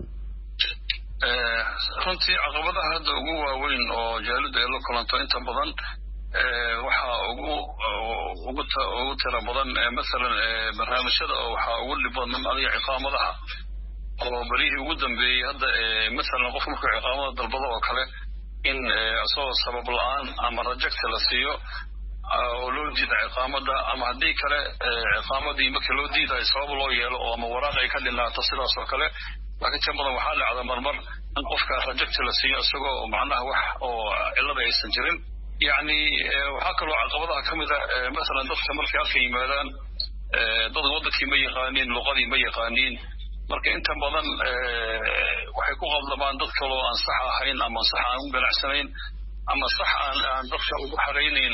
runtii caqabadaha hadda ugu waaweyn oo jaaliyadda ay la kulanto inta badan waxaa ugu ugu ugu tira badan masalan barnaamijyada oo waxaa ugu dhib badan adiga ciqaamadaha oo berihii ugu dambeeyey hadda masalan qof markuu ciqaamada dalbado oo kale in asagoo sabab la-aan ama rajagta la siiyo oo loo diida ciqaamada ama haddii kale ciqaamadii markii loo diidayo sabab loo yeelo oo ama waraaq ay ka dhinaato sidaas oo kale laakiin tan badan waxaa dhacda marmar in qofka rajagta la siiyo isagoo macnaha wax oo cilada aysan jirin يعني وحكى له عقبضها كمدة مثلا ضغط مركي ألف يمادان ضغط وضعك ما يقانين لغضي ما يقانين مركي أنت بضن وحيكون غضبان ضغط له أنصحها هين أما أنصحها عن بنع سنين أما صح عن ضغط وبحرينين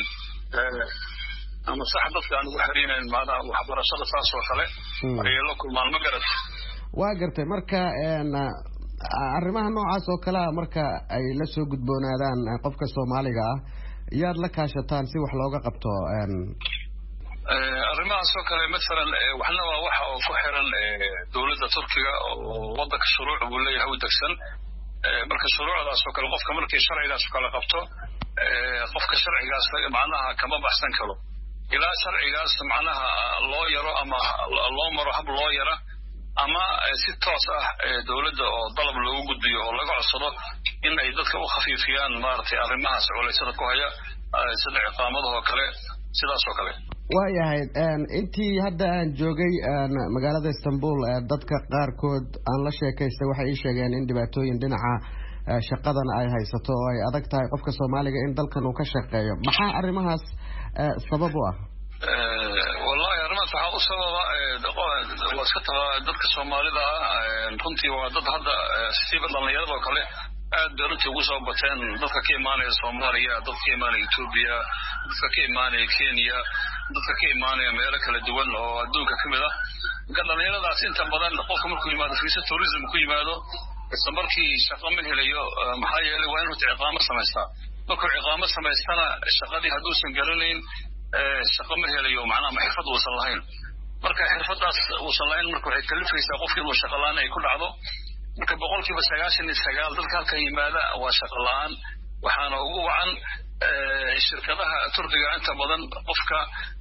أما صح ضغط عن بحرينين معنا وحبر شغل فاس وخلق أي لكم مع المقرد واقرت مركا arrimaha noocaas oo kale ah marka ay la soo gudboonaadaan qofka Soomaaliga ah yaad la kaashataan si wax looga qabto arrimahaas oo kale mesela waxna waa waxa oo ku xiran dawladda Turkiga oo waddanka shuruuc uu leeyahay u dagsan marka shuruucdaas oo kale qofka markii sharcigaas kala qabto qofka sharcigaas macnaha kama baxsan karo ilaa sharcigaas macnaha loo yaro ama loo maro hab loo yara ama si toos ah dawladda oo dalab loogu gudbiyo oo laga codsado in ay dadka u khafiifiyaan maartay arrimahaas culeysada ku haya sida ciqaamadaha oo kale sidaas oo kale waayahay intii hadda aan joogay magaalada Istanbul dadka qaarkood aan la sheekaystay waxay ii sheegeen in dhibaatooyin dhinaca shaqadan ay haysato oo ay adag tahay qofka Soomaaliga in dalkan uu ka shaqeeyo maxaa arrimahaas sabab u ah والله arrimahaas waxa u sababa wasata dadka Soomaalida runtii waa dad hadda siiba dhalinyarada oo kale aad runtii ugu soo bateen dadka ka imaanaya Soomaaliya dadka ka imaanaya Itoobiya dadka ka imaanaya Kenya dadka ka imaanaya meelo kala duwan oo adduunka kamid ah dhalinyaradaas inta badan qofka markuu yimaado fiisa tourism ku yimaado isla markii shaqo ma helayo maxaa yeelay waa inuu ciqaamo samaystaa markuu ciqaamo samaystana shaqadii hadduusan garanayn shaqo ma helayo macnaha xirfad uusan lahayn marka xirfadaas uusan lahayn marka waxay kalifaysaa qofkii inuu shaqo la'aan ay ku dhacdo marka boqolkiiba sagaashan iyo sagaal dadka halkan yimaada waa shaqo la'aan waxaana ugu wacan shirkadaha Turkiga inta badan qofka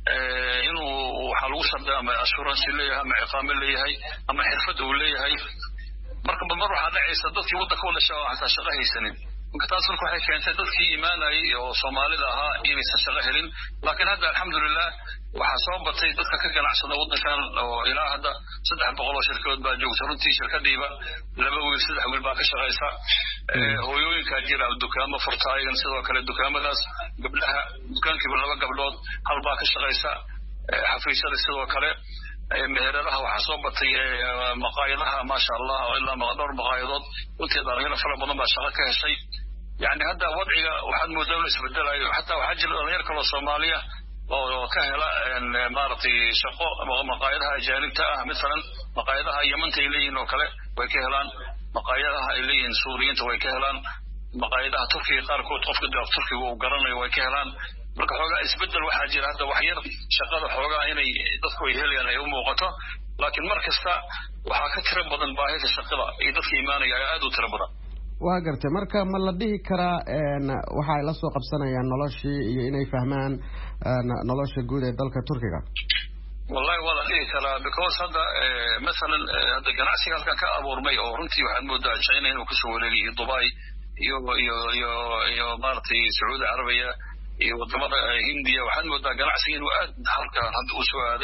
inuu waxa lagu shardaa ama assurance leeyahay ama iqaamo leeyahay ama xirfad uu leeyahay marka mar waxa dhacaysa dadkii waddanka wada shaqo shaqo haysanin marka taas waxay keentay dadkii iimaanayay oo Soomaalida ahaa inaysan shaqo helin laakiin hadda alxamdulillah waxa soo batay dadka ka ganacsada waddankan oo ilaa hadda saddex boqol oo shirkadood baa joogta runtii shirkadiiba laba wiil saddex wiil baa ka shaqaysa hooyooyinka jira dukaamo furtaayan sidoo kale dukaamadaas gabdhaha dukaankiiba laba gabdhood hal baa ka shaqaysa xafiisyada sidoo kale meheradaha waxa soo batay maqaayadaha ma sha Allah oo ilaa dhowr maqaayadood intii dhalinyaro fara badan baa shaqo ka heshay yani hadda wadciga waxaan moodaa isbedelayo hatta waxa jira dhalinyaro kale Soomaaliya oo ka hela maartay shaqo maqaayadaha ajaanibta ah midalan maqaayadaha Yemen ay leeyihiin oo kale way ka helaan maqaayadaha ay leeyihiin Suuriyiinta way ka helaan maqaayadaha Turkiga qaarkood qofka Turkiga uu garanayo way ka helaan marka xoogaa isbedel waxa jira hadda wax yar shaqada xoogaa inay dadku ay helayaan ay u muuqato laakiin markasta waxa ka tira badan baahida shaqada ee dadka iimaanaya aad u tira badan waa gartay marka ma la dhihi karaa waxa ay la soo qabsanayaan noloshii iyo inay fahmaan nolosha guud ee dalka Turkiga wallahi wala dhihi karaa because hadda midalan hadda ganacsiga halkan ka abuurmay oo runtii waxaan moodaa China inuu ku soo wareegay Dubai iyo iyo iyo iyo maartay Saudi Arabia iyo wadamada Hindiya waxaan moodaa ganacsiga inuu aad halka hadda u soo aaday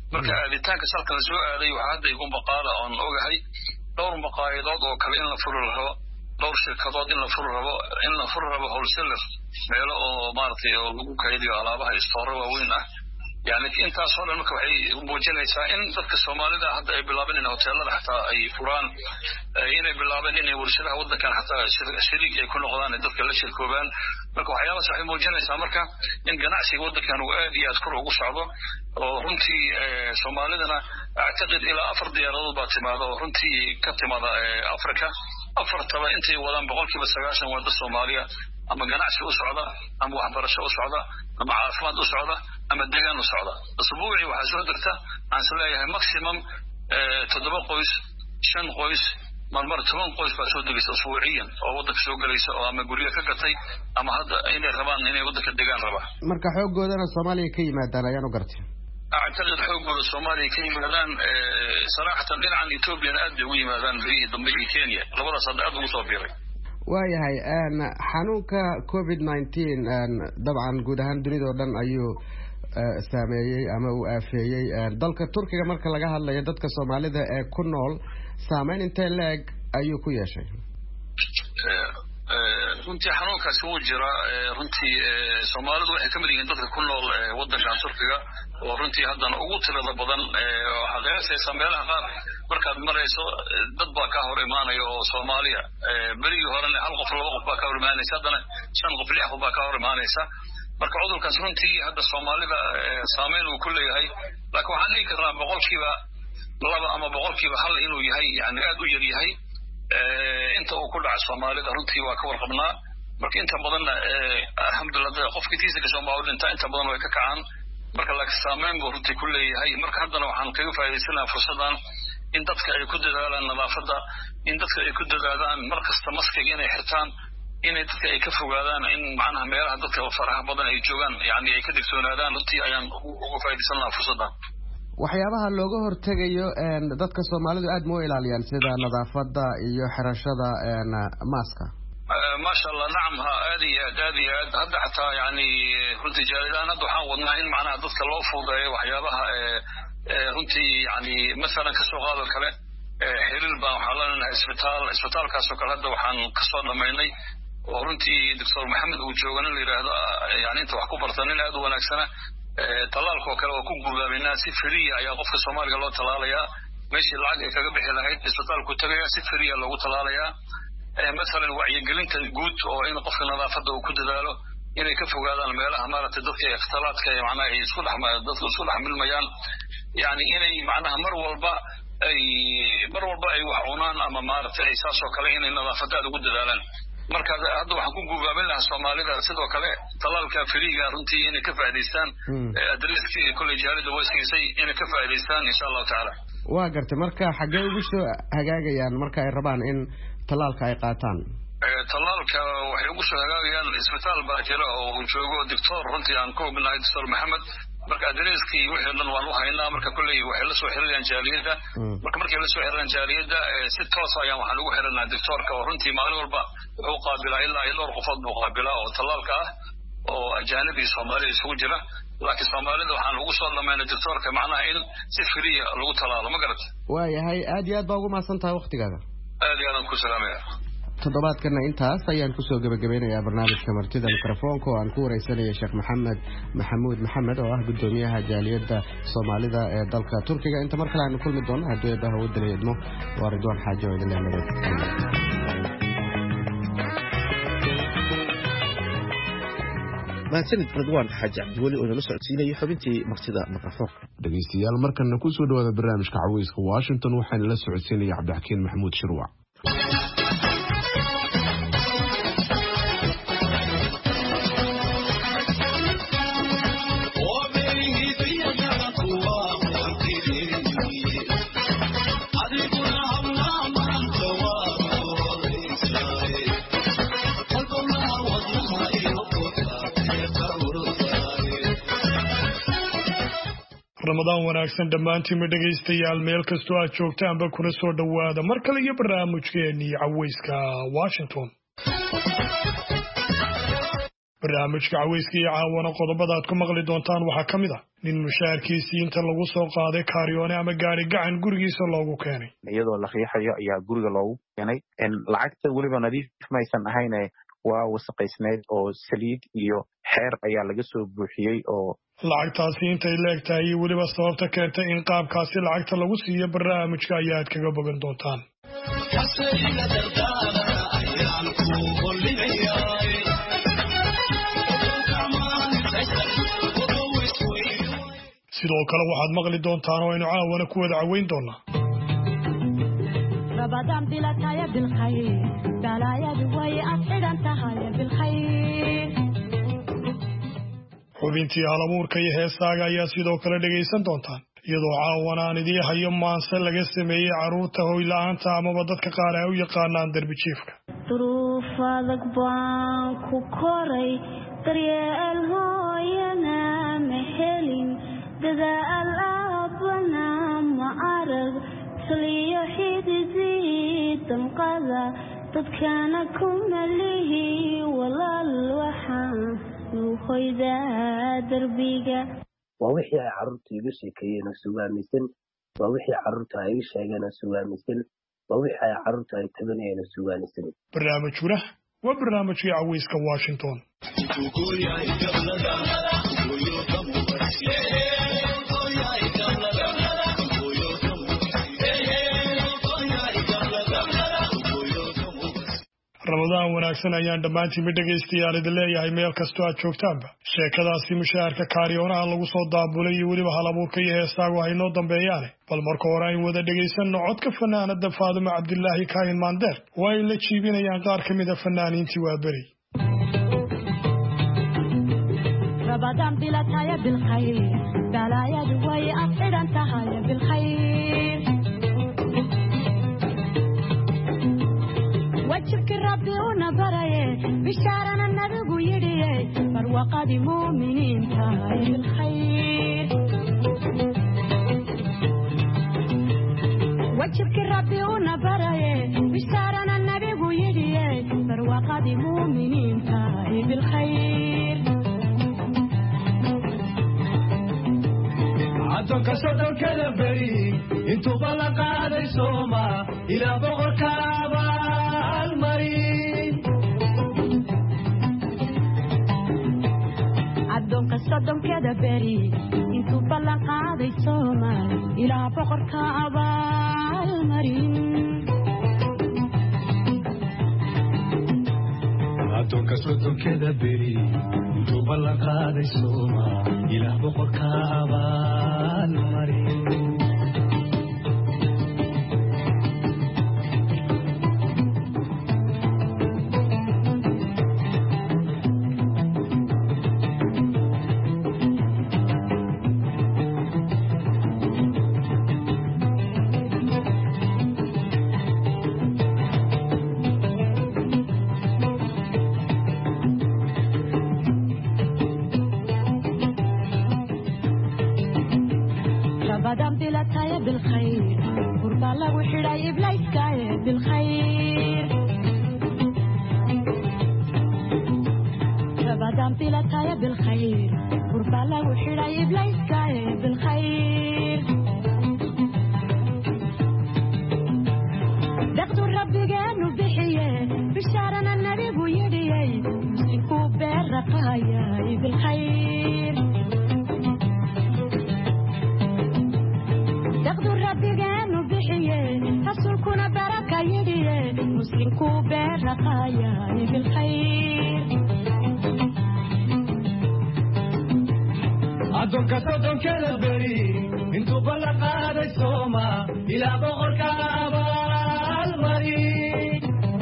marka aaditaanka salka la soo aaday waxa hadda igu maqaala oon ogahay dhowr maqaayadood oo kale in la furo rabo dhowr shirkadood in la furo rabo in la furo rabo wholesaler meelo oo maartay oo lagu kaydiyo alaabaha istooro waaweyn ah yani intaas oo dhan marka waxay muujinaysaa in dadka Soomaalida hadda ay bilaabeen in hoteelada xataa ay furaan inay bilaabeen inay warshadaha waddankan xataa shariik ay ku noqdaan dadka la shirkoobaan marka waxyaabahaas waxay muujinaysaa marka in ganacsiga waddankan uu aad iyo aad kor ugu socdo oo runtii Soomaalidana actaqid ilaa afar diyaaradood baa timaado oo runtii ka timaada Afrika afartaba intay wadaan boqolkiiba sagaashan wadda Soomaaliya ama ganacsi u socda ama waxbarasho u socda ama caafimaad u socda ama deegaan u socda asbuucii waxa soo dirta aan isleeyahay maximum toddoba qoys shan qoys marmar toban qoys baa soo degaysa asbuuciyan oo waddanka soo galaysa oo ama guryo ka gatay ama hadda inay rabaan inay waddanka deegaan rabaan marka xoogoodana Soomaaliya ka yimaadaan ayaan u gartay أعتقد حقوق الصومالي كي مدان صراحة لنا عن إثيوبيا أدي ويمدان في ضمن كينيا لولا صدقات مصابيري waayahay xanuunka covid nineteen dabcan guud ahaan dunida oo dhan ayuu saameeyay ama uu aafeeyay dalka Turkiga marka laga hadlayo dadka Soomaalida ee ku nool saameyn intee leeg ayuu ku yeeshay runtii xanuunkaasi wuu jira runtii Soomaalidu waxay ka mid yihiin dadka ku nool waddanka Turkiga oo runtii haddana ugu tirada badan waxa qiyaasaysa meelaha qaar markaad marayso dad baa ka hor imaanaya oo Soomaaliya berigii horena hal qof laba qof baa ka hor imaanaysa haddana shan qof lix qof baa ka hor imaanaysa marka cudurkaas runtii hadda Soomaalida saameyn uu ku leeyahay laakiin waxaan dhihi karnaa boqolkiiba laba ama boqolkiiba hal inuu yahay yani aad u yar yahay inta uu ku dhaca Soomaalida runtii waa ka warqabnaa marka inta badan alxamdulillah qofkii tiisa ka Soomaaliya inta inta badan way ka kacaan marka la saameyn buu runtii ku leeyahay marka haddana waxaan kaga faa'iideysanayaa fursadan in dadka ay ku dadaalaan nadaafadda in dadka ay ku dadaadaan markasta maskiga inay xirtaan in dadka ay ka fogaadaan in macnaha meelaha dadka faraha badan ay joogaan yani ay ka digtoonaadaan runtii ayaan ugu faa'iideysanayaa fursadan waxyaabaha looga hortagayo dadka Soomaalidu aad ma ilaaliyaan sida nadaafadda iyo xirashada maaska ما شاء الله نعم هذه هذه هذا حتى يعني كنت جالدان هذا حاولنا إن معنا ضد اللوفود وحيابها كنت يعني مثلا كسوغال الكلام حلل بان حالنا اسبيتال اسبيتال كاسوكال هذا وحن كسرنا ميني ورنتي دكتور محمد وجوغان اللي هذا يعني انت وحكو برتانين هذا وناكسنا طلالك وكلا وكون قبابنا سفرية يا قفك الصومالي قالوا طلاليا ماشي العقل كقبح لهيد اسبيتال كتبيا سفرية لو طلاليا مثلا wacyigelinta guud oo in qofka nadaafadda uu ku dadaalo inay ka fogaadaan meelaha maaragtay dadka ikhtalaadka ee macnaha ay isku dhex dadku isku dhex milmayaan yani inay macnaha mar walba ay mar walba ay wax cunaan ama maaragtay ay saasoo kale inay nadaafadda ugu dadaalaan marka hadda waxaan ku guubaabin lahaa Soomaalida sidoo kale talaalka firiga runtii inay ka faa'iideystaan adreeskii kulli jaalida waysiisay inay ka faa'iideystaan insha Allah taala waa gartay marka xagee ugu soo hagaagayaan marka ay rabaan in talaalka ay qaataan talaalka waxay ugu soo hagaagayaan isbitaal baa jira oo joogo doctor runtii aan ku bilaahay doctor Maxamed marka adreeskii wixii dhan waan u haynaa marka kulli waxay la soo xiriirayaan jaaliyada marka markay la soo xiriirayaan jaaliyada si toos ah ayaan waxaan ugu xiranaa doctorka oo runtii maalin walba wuxuu qaabilaa ilaa dhowr qofood buu qaabilaa oo talaalka ah oo ajaanib iyo Soomaali isugu jira laakiin Soomaalida waxaan ugu soo dhameynaa doctorka macnaha in si free lagu talaalo ma garat waayahay aad iyo aad baa ugu mahadsantahay waqtigaaga aad iyo aad ku salaamaya toddobaadkana intaas ayaan kusoo gabagabeynayaa barnaamijka martida mikrofoonka oo aan ku wareysanaya Sheekh Maxamed Maxamuud Maxamed oo ah gudoomiyaha jaaliyadda Soomaalida ee dalka Turkiga inta mar kale aan kulmi doono haddii ay baha wadaleedmo waa Ridwaan Xaaji oo idin leeyahay mahadsanid Ridwaan Xaaji Cabdiweli oo nala socodsiinayay xubintii martida mikrofoonka dhageystayaal markana ku soo dhawaada barnaamijka caweyska Washington waxaan la socodsiinaya Cabdixakiin Maxamuud Shirwac ramadaan wanaagsan dhammaantiinba dhegaystayaal meel kastoo aad joogtaanba kuna soo dhowaada mar kale iyo barnaamijkeennii caweyska Washington barnaamijka caweyska iyo caawana qodobada aad ku maqli doontaan waxaa ka mid ah nin mushaarkiisii inta lagu soo qaaday kaaryoone ama gaari gacan gurigiisa loogu keenay iyadoo la riixayo ayaa guriga loogu keenay lacagta weliba nadiif maysan ahayn waa wasaqaysneyd oo saliid iyo xeer ayaa laga soo buuxiyey oo lacagtaasi intay leegtahay iyo weliba sababta keentay in qaabkaasi lacagta lagu siiyo barnaamijka ayaad kaga bogan doontaan sidoo kale waxaad maqli doontaan oo aynu caawana ku wada caweyn doonaa رمضان بلا تايا بالخير بلا يا بوي أفعل أنت هاي بالخير xubintii halabuurka iyo heesaaga ayaa sidoo kale dhegaysan doontaan iyadoo caawana aan idii hayo maanse laga sameeyey carruurta hoyla'aanta amaba dadka qaar ay u yaqaanaan derbi jiifka duruuf adag baan ku koray daryeel hooyana ma helin dadaal aabana ma arag taliyo xididii damqada dadkana ku malihi walaal waxaan waa wixii ay carruurta iga sheekeeyeen oo sugaamisan waa wixii carruurta ay iga sheegeen oo sugaamisan waa wixii ay carruurta ay tabanayeen oo sugaamisan barnaamijkuna waa barnaamijkii caweyska Washington Ramadaan wanaagsan ayaan dhammaantiin dhageystayaal idin leeyahay meel kastoo aad joogtaanba sheekadaasi mushaharka kaariyoonaha lagu soo daabulay iyo weliba halabuurka iyo heesaagu ay noo dambeeyaan bal marka hore aynu wada dhageysanno codka fanaanada Faadimo Cabdilaahi Kaahin Maandeer oo ay la jiibinayaan qaar ka mid ah fanaaniintii waa bari Ramadaan bila taaya bil khayr dalaayadu way afcidan tahay bil khayr وجهك ربي ونبري بشارنا النبي يدي فروقة مؤمنين تاي بالخير وجهك ربي ونبري بشارنا النبي يدي فروقة مؤمنين تاي بالخير عدوك صدر كذا بري انتو بلق على سوما الى بغر كعبة المريض عدوك صدر كذا بري انتو بلق على سوما الى بغر كعبة المريض عدوك صدر كذا بري انتو بلق على سوما الى بغر كعبة المريض رمضان بلا تايا بالخير قرب الله وحراي بلايك بالخير رمضان بلا تايا بالخير قرب الله وحراي بلايك بالخير دقدر ربي جانو بحيه بشارنا النبي ويدي مسكو بالرقايا بالخير دقدر ربي جانو بحيه رسولكنا بركة يدي مسلمكو بالرقايا بالخير عدوك صدر كذا بري انتو بلق هذا السوما الى بغر كعبة المريض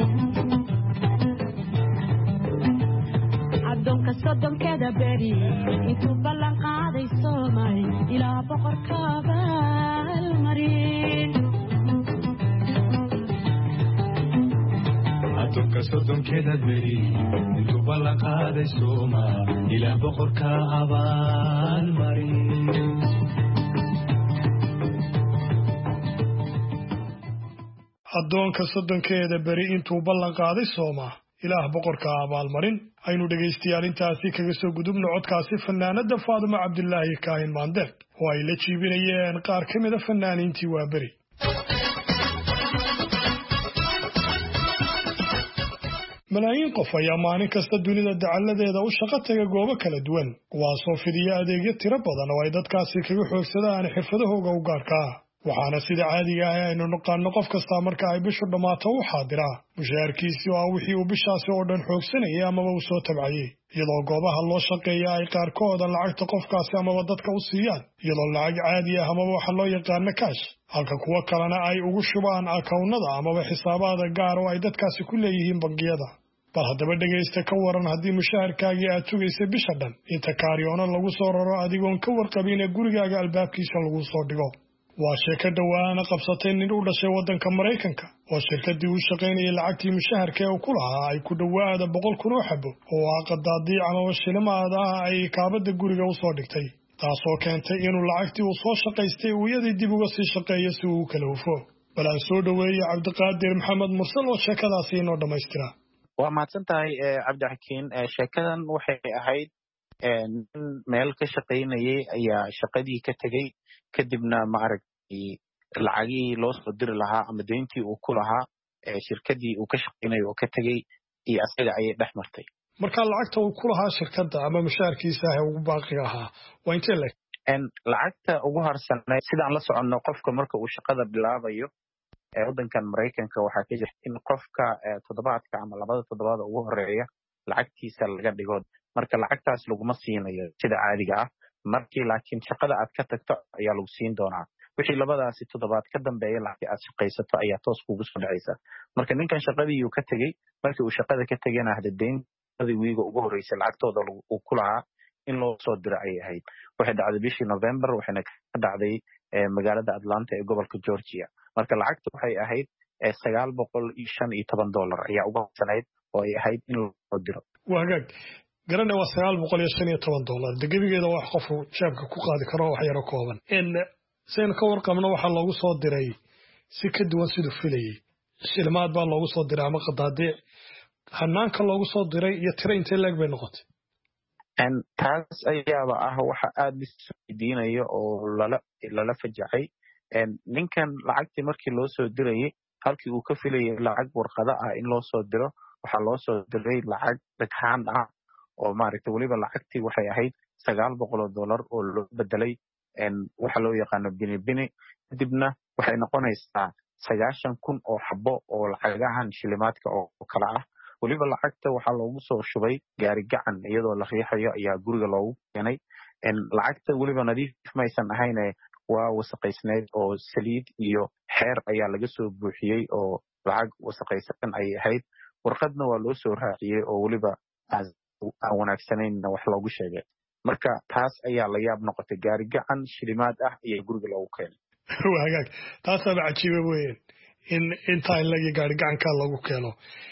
عدوك صدر كذا بري انتو بلق هذا السوما الى بغر كعبة المريض عدوك صدر كذا بري انتو بلق هذا السوما الى بغر كعبة المريض addoonka soddonkeeda beri intuu ballan qaaday sooma ilaah boqorka abaalmarin. aynu dhegaystayaal intaasi kaga soo gudubno codkaasi fanaanada Faadimo Cabdilaahi Kaahin Maandeeq oo ay la jiibinayeen qaar ka mid ah fanaaniintii waa beri. malaayiin qof ayaa maalin kasta dunida dacaladeeda u shaqo taga goobo kala duwan kuwaasoo fidiya adeegyo tiro badan oo ay dadkaasi kaga xoogsadaan xirfadahooga u gaarka ah waxaana sida caadiga ah aynu naqaano qof kasta marka ay bishu dhammaato u xaadiraa mushaharkiisii oo ah wixii uu bishaasi oo dhan xoogsanayay amaba uu soo tabcayey iyadoo goobaha loo shaqeeya ay qaarkooda lacagta qofkaasi amaba dadka u siiyaan iyadoo lacag caadi ah amaba waxa loo yaqaano kaash halka kuwo kalena ay ugu shubaan akoownada amaba xisaabaada gaar oo ay dadkaasi ku leeyihiin bangiyada. bal haddaba dhegaysta ka waran haddii mushaharkaagii aad sugaysay bisha dhan inta kaariyoono lagu soo raro adigoon ka warqabin ee gurigaaga albaabkiisa lagu soo dhigo. waa sheeko dhowaana qabsatay nin u dhashay waddanka Maraykanka oo shirkadii u shaqaynayay lacagtii mushaharka ee ku lahaa ay ku dhowaada boqol kun oo xabo oo ah qadaadii amaba shilimaad ah ay kaabada guriga u soo dhigtay taasoo keentay inuu lacagtii uu soo shaqaystay uu iyadii dib uga sii shaqeeyo si uu u kala hufo. bal aan soo dhoweeyo Cabdiqaadir Maxamed Mursal oo sheekadaasi inoo dhammaystira. waa mahadsan tahay cabdixakiin sheekadan waxay ahayd nin meel ka shaqaynayay ayaa shaqadii ka tegey kadibna maaragtay lacagii loo soo diri lahaa ama deyntii uu ku lahaa shirkadii uu ka shaqaynayo oo ka tegey iyo asaga ayay dhex martay. marka lacagta uu ku lahaa shirkadda ama mushaharkiisa ah ugu baaqi ahaa waa intee leg? lacagta ugu harsanay sidaan la soconno qofka marka uu shaqada bilaabayo waddankan Maraykanka waxaa ka jirta in qofka toddobaadka ama labada toddobaad ugu horeeya lacagtiisa laga dhigo marka lacagtaas laguma siinayo sida caadiga ah markii laakiin shaqada aad ka tagto ayaa lagu siin doonaa wixii labadaasi toddobaad ka dambeeya lacag aad shaqaysato ayaa toos kugu soo dhacaysa. marka ninkan shaqadii uu ka tegey markii uu shaqada ka tegayna hada deyntii wiiga ugu horeysay lacagtooda uu ku lahaa in loo soo diro ay ahayd. waxay dhacday bishii November waxayna ka dhacday magaalada Atlanta ee gobolka Georgia. marka lacagtu waxay ahayd sagaal boqol iyo shan iyo toban dollar ayaa ugu hoosanayd oo ay ahayd in loo diro. wagaag garana waa sagaal boqol iyo shan iyo toban dollar degebigeeda wax qofku jeebka ku qaadi karo wax yar oo kooban. in seen ka warqabno waxa loogu soo diray si ka duwan siduu filayay shilmaad baa loogu soo diray ama qadaadii hanaanka loogu soo diray iyo tiro intee leeg bay noqotay. taas ayaaba ah waxa aad isweydiinayo oo lala lala fajacay ninkan lacagtii markii loo soo dirayay halkii uu ka filayay lacag warqada ah in loo soo diro waxaa loo soo diray lacag dhagxaan ah oo maaragtay weliba lacagtii waxay ahayd sagaal boqol oo dollar oo loo bedelay waxa loo yaqaano bini bini kadibna waxay noqonaysaa sagaashan kun oo xabo oo lacagahan shilimaadka oo kala ah weliba lacagta waxaa loogu soo shubay gaari gacan iyadoo la riixayo ayaa guriga loogu keenay lacagta weliba nadiif maysan ahayn waa wasaqaysneed oo saliid iyo xeer ayaa laga soo buuxiyey oo lacag wasaqaysan ay ahayd warqadna waa loo soo raaciyey oo weliba aan wanaagsanaynna wax loogu sheegay. marka taas ayaa la yaab noqotay gaari gacan shilimaad ah ayaa guriga loogu keenay. wagaag taasaaba cajiiba weeyaan in intaa ilagi gaari gacankaa loogu keeno.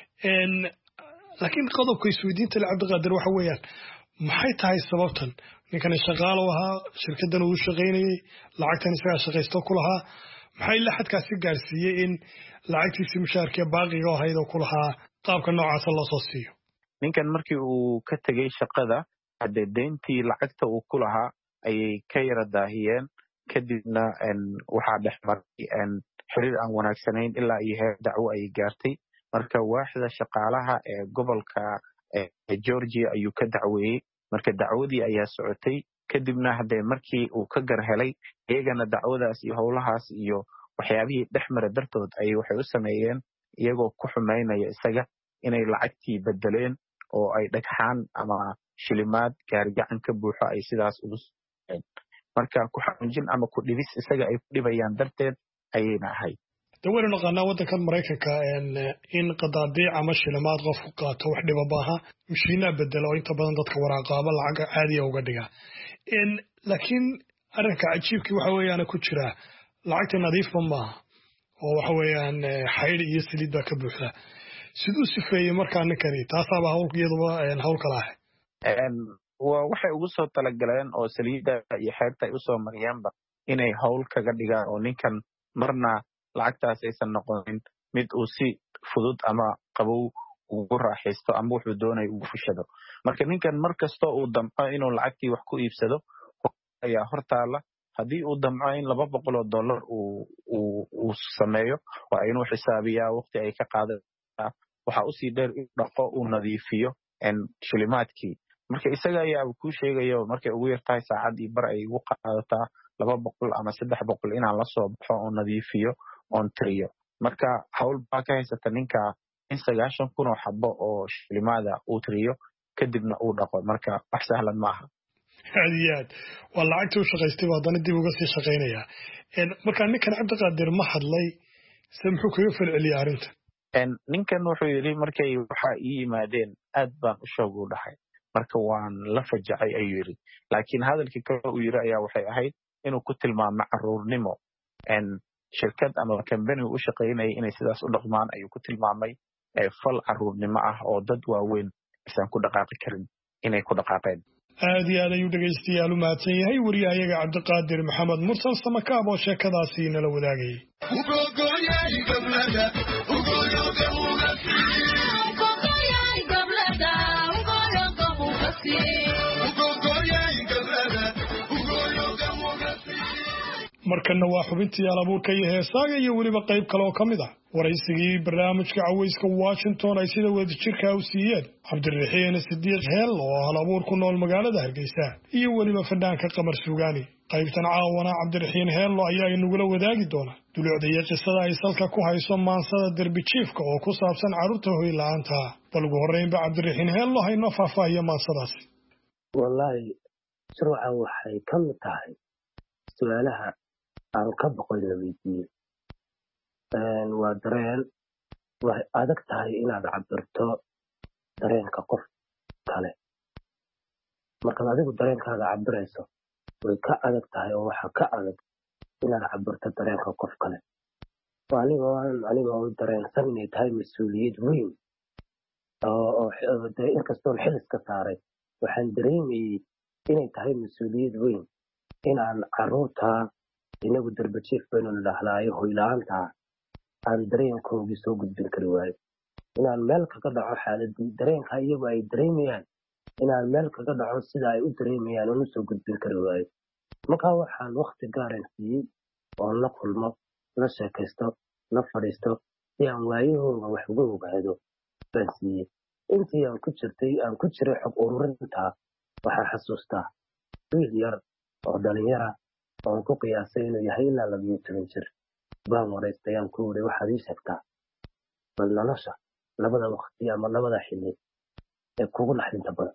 laakiin qodobka isweydiinta le Cabdiqaadir waxa weeyaan maxay tahay sababtan ninkani shaqaalo ahaa shirkadan uu shaqaynayay lacagtan isagaa shaqaysto ku lahaa maxay la xadkaasi gaarsiiyey in lacagtiisii mushaharkee baaqiga ahayd oo ku lahaa qaabka noocaasa loo soo siiyo. ninkan markii uu ka tegey shaqada haddee deyntii lacagta uu ku lahaa ayay ka yara daahiyeen kadibna waxaa dhex maray xiriir aan wanaagsanayn ilaa iyo heer dacwo ayay gaartay. marka waaxda shaqaalaha ee gobolka Georgia ayuu ka dacweeyey marka dacwadii ayaa socotay kadibna haddee markii uu ka gar helay iyagana dacwadaas iyo howlahaas iyo waxyaabihii dhex mara dartood ayay waxay u sameeyeen iyagoo ku xumaynaya isaga inay lacagtii bedeleen oo ay dhagxaan ama shilimaad gaarigacan ka buuxo ay sidaas ugu seen marka ku xanuunjin ama ku dhibis isaga ay ku dhibayaan darteed ayayna ahayd. dawaynu naqaanaa waddankan Maraykanka in qadaadiic ama shilimaad qofku qaato wax dhiba baaha mashiinaa bedelo oo inta badan dadka waraaqaaba lacag caadiya uga dhiga. laakiin arrinka cajiibkii waxa weeyaan ku jira lacagta nadiifba maaha oo waxa weeyaan xaydh iyo saliid baa ka buuxda. siduu sifeeyey markaa ninkani taasaaba hawlkeeduba hawl kala ah. waa waxay ugu soo talagaleen oo saliidda iyo xeerta ay usoo mariyeenba inay hawl kaga dhigaan oo ninkan marna lacagtaas aysan noqonin mid uu si fudud ama qabow ugu raaxaysto ama wuxuu doonaya ugu fushado marka ninkan markasta uu damco inuu lacagtii wax ku iibsado ayaa hortaala haddii uu damco in laba boqol oo dollar uu sameeyo waa inuu xisaabiyaa waqti ay ka qaadataa waxaa usii dheer in dhaqo uu nadiifiyo shilimaadkii marka isaga ayaa kuu sheegayo markay ugu yartahay saacad iyo bar ay igu qaadataa laba boqol ama saddex boqol inaan la soo baxo oo nadiifiyo oon tiriyo marka hawl baa ka haysata ninka in sagaashan kun oo xabo oo shilimaada uu tiriyo kadibna uu dhaqo marka wax sahlan maaha aad iyo aad waa lacagta u shaqaystay baa haddana dib uga sii shaqaynayaa marka ninkan cabdiqaadir ma hadlay se muxuu kaga falceliyay arrinta ninkan wuxuu yidhi markay waxa ii yimaadeen aad baan u shoog u dhahay marka waan la fajacay ayuu yidhi laakiin hadalkii kale uu yidhi ayaa waxay ahayd inuu ku tilmaamo caruurnimo shirkad ama kambani u shaqaynayay inay sidaas u dhaqmaan ayuu ku tilmaamay fal caruurnimo ah oo dad waaweyn aysan ku dhaqaaqi karin inay ku dhaqaaqeen aad iyo aad ayuu dhegaystayaal u mahadsan yahay wariyahayaga cabdiqaadir maxamed mursal samakaab oo sheekadaasi nala wadaagayay markanna waa xubintii alabuurka iyo heesaaga iyo weliba qayb kale oo ka mid ah waraysigii barnaamijka cawayska washington ay sida wadajirka u siiyeen cabdiraxiin sidiiq heel oo hal abuur ku nool magaalada hargeysa iyo weliba fanaanka qamar suugaani qaybtan caawana cabdiraxiin heello ayaa inagula wadaagi doona dulucda iyo qisada ay salka ku hayso maansada derbi jiifka oo ku saabsan carruurta hoy la-aanta bal ugu horreynba cabdiraxiin heello haynoo faahfaahiya maansadaasi wallaahi shuruuca waxay ka mid tahay su-aalaha aan ka boqoy la weydiiyo waa dareen waxay adag tahay inaad cabirto dareenka qof kale markaad adigu dareenkaaga cabirayso way ka adag tahay oo waxa ka adag inaad cabirto dareenka qof kale anigoo anigoo dareensan inay tahay mas-uuliyad weyn oo inkastoon xiliska saaray waxaan dareemayey inay tahay mas-uuliyad weyn inaan caruurta inagu darbajiif baynu nidhaahlaayo hoyla-aanta aan dareenkoogii soo gudbin kari waayo inaan meel kaga dhaco xaaladii dareenka iyagu ay dareemayaan inaan meel kaga dhaco sida ay u dareemayaan oon usoo gudbin kari waayo markaa waxaan wakti gaaran siiyey oon la kulmo la sheekaysto la fadhiisto si aan waayahooga wax uga ogaado baan siiyey intii aan ku jirtay aan ku jiray xog ururintaa waxaan xasuustaa wiil yar oo dhalinyara oon ku qiyaasay inuu yahay ilaa labiyo toban jir baan waraystay aan ku wuri waxaad ii sheegtaa bal nolosha labada waqti ama labada xilli ee kugu naxdinta badan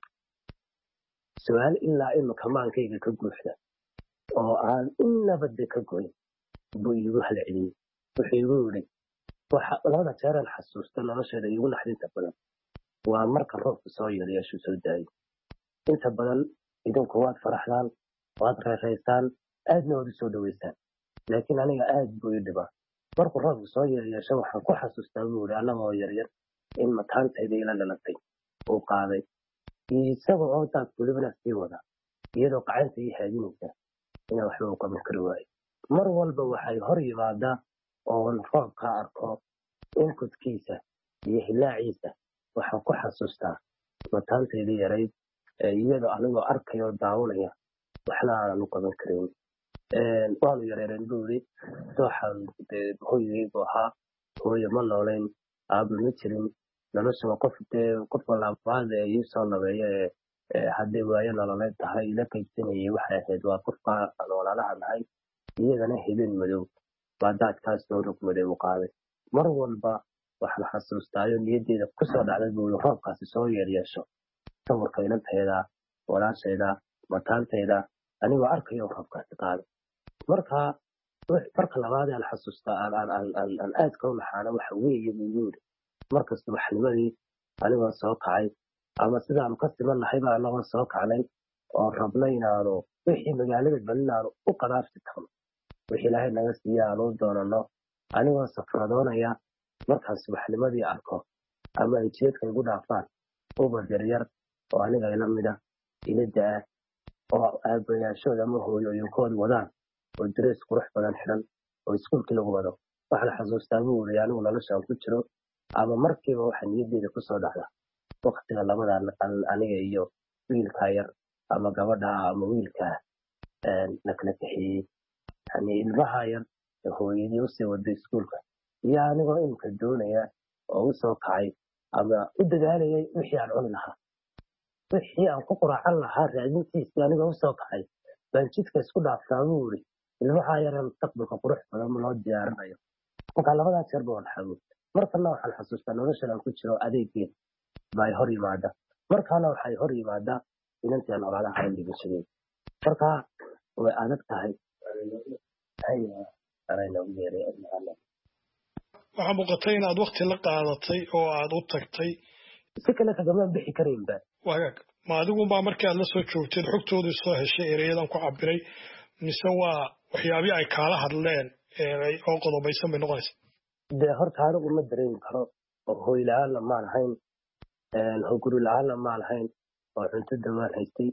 su-aal ilaa imika maankayga ka guuxda oo aan inabadde ka goyn buu iigu halceliyey wuxuu igu yidhi labada jeeraan xasuusta nolosheeda iigu naxdinta badan waa marka roobka soo yeelyeeshu soo daayo inta badan idinku waad faraxdaan waad reeraysaan aadna waad u soo dhaweysaan laakiin aniga aad buu ii dhibaa markuu roobka soo yeelyeesho waxaan ku xasuustaa buu yidhi annagoo yaryar in mataantayda ila dhalatay uu qaaday isaga oo daad welibana sii wada iyadoo qacanta ii haadinaysa inaan waxba u qaban kari waayo mar walba waxay hor yimaadaa oon roobka arko inkudkiisa iyo hilaaciisa waxaan ku xasuustaa mataantayda yarayd iyadoo anigoo arkayoo daawanaya waxna aanan u qaban karin waanu yareereen buu yidhi dooxan hooyagaygu ahaa hooye ma noolayn aaba ma jirin noloshaba qof dee qofka labaad ee ii soo labeeya ee hadday waayo nololeed tahay ila qaybsanayay waxay ahayd waa qofka aan walaalaha nahay iyagana habeen madow baa daadkaas noo rog madow u qaaday mar walba waxaan xasuustaayo niyaddeeda kusoo dhacday buu yidhi roobkaasi soo yeelyeesho sawirka inantayda walaashayda mataantayda anigoo arkayo roobkaasi qaaday marka marka labaad aan xasuustaa aan aadka u naxaano waxa weeye buu igu yidhi markasta waxnimadii anigoo soo kacay ama sidaanu ka siman nahayba anagoo soo kacnay oo rabnay inaanu wixii magaalada bal inaanu u qadaafsi tagno wixii ilaahay naga siiya aanu u doonano anigoo safradoonaya markaan subaxnimadii arko ama ay jeedka igu dhaafaan ubad yaryar oo aniga ila mida ila da-a oo aabayaashooda ama hooyooyinkooda wadaan oo darees qurux badan xidhan oo iskuulkii lagu wado waxaan xasuustaa buu yidhi anigu noloshaan ku jiro ama markiiba waxa niyadeeda kusoo dhacda waqtiga labadan aniga iyo wiilka yar ama gabadha ama wiilka la kala kaxeeyey yani ilmaha yar hooyadii usii waday iskuulka iyo anigoo imka doonaya oo usoo kacay ama u dadaalayay wixii aan cuni lahaa wixii aan ku quraacan lahaa raadintiisii anigoo usoo kacay baan jidka isku dhaaftaa buu yiri ilmaha yar mustaqbalka qurux badan loo diyaarinayo marka labadaas jeer baan xawood markana waxaan xasuustaa noloshan aan ku jiro adeeggeed bay hor yimaada markaana waxay hor yimaada inantii aan olaalaha aan dhigashaday marka way adag tahay waxaa muuqatay inaad wakti la qaadatay oo aad u tagtay si kale kagama bixi karaynba wagaag ma adigunbaa markii aad la soo joogteed xogtoodu soo heshay ereyadan ku cabiray mise waa waxyaabii ay kaala hadleen oo qodobaysan bay noqonaysa dee horta anigu ma dareemi karo oo hooy la-aanna maan ahayn oo guri la-aanna maan ahayn oo cunto dawaan haystay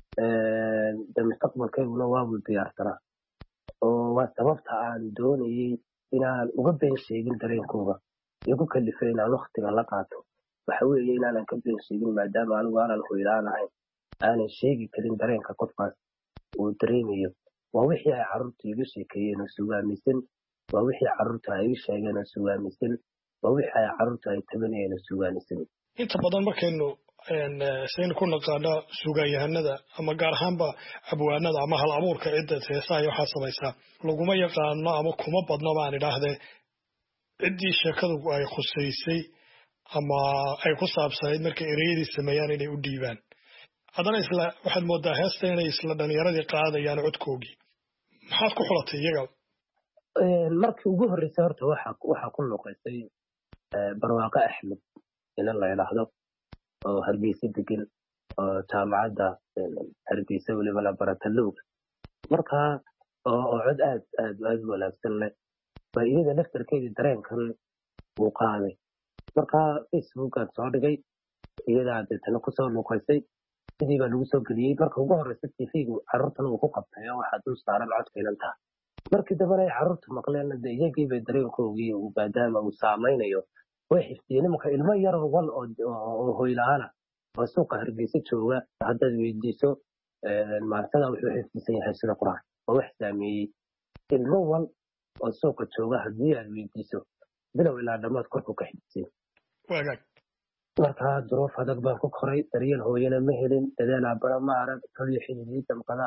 de mustaqbalkayguna waabuu diyaarsanaa oo waa sababta aan doonayey inaan uga been sheegin dareenkooga igu kalifay inaan waktiga la qaato waxa weeye inaanan ka been sheegin maadaama anigu aanan hooy la-aan ahayn aanan sheegi karin dareenka qofkaas uu dareemayo waa wixii ay carruurta iga sheekeeyeen oo sugaamisan waa wixii carruurta ay ii sheegeen oo sugaamisan waa wixii ay carruurta ay tabanayeen oo sugaamisan inta badan markaynu saynu ku naqaano sugaanyahanada ama gaar ahaanba abwaanada ama hal abuurka cidda heesaha iyo waxaa samaysaa laguma yaqaano ama kuma badno baan idhaahdee ciddii sheekadu ay khusaysay ama ay ku saabsanayd markay ereyadii sameeyaan inay u dhiibaan haddana isla waxaad moodaa heesta inay isla dhalinyaradii qaadayaan codkoogii maxaad ku xulatay iyaga markii ugu horreysay horta waxaa ku luqaysay barwaaqo axmed inan la idhaahdo oo hargeysa degan oo jaamacadda hargeysa weliba la barata lowga markaa oo cod aad aad aad u wanaagsan leh ba iyada laftarkeedii dareenkan uu qaaday markaa facebookaan soo dhigay iyadaa deetana kusoo luuqaysay sidii baa lagu soo geliyey marka ugu horreysa tv-gu carruurtan uu ku qabtay oo waxaa dul saaran codka inantaa markii dambena ay carruurta maqleen de iyagii bay dareenkoogii maadaama uu saamaynayo way xifdiyeen imanka ilmo yar wal oo hooy la-aana oo suuqa hargeysa jooga haddaad weydiiso maartada wuxuu xifdisan yahay sida qur-aan oo wax saameeyey ilmo wal oo suuqa jooga haddii aad weydiiso bilow ilaa dhammaad korku ka xifdisan wagaag markaa duruuf adag baan ku koray daryeel hooyana ma helin dadaal aabana ma arag toliyo xididii damqada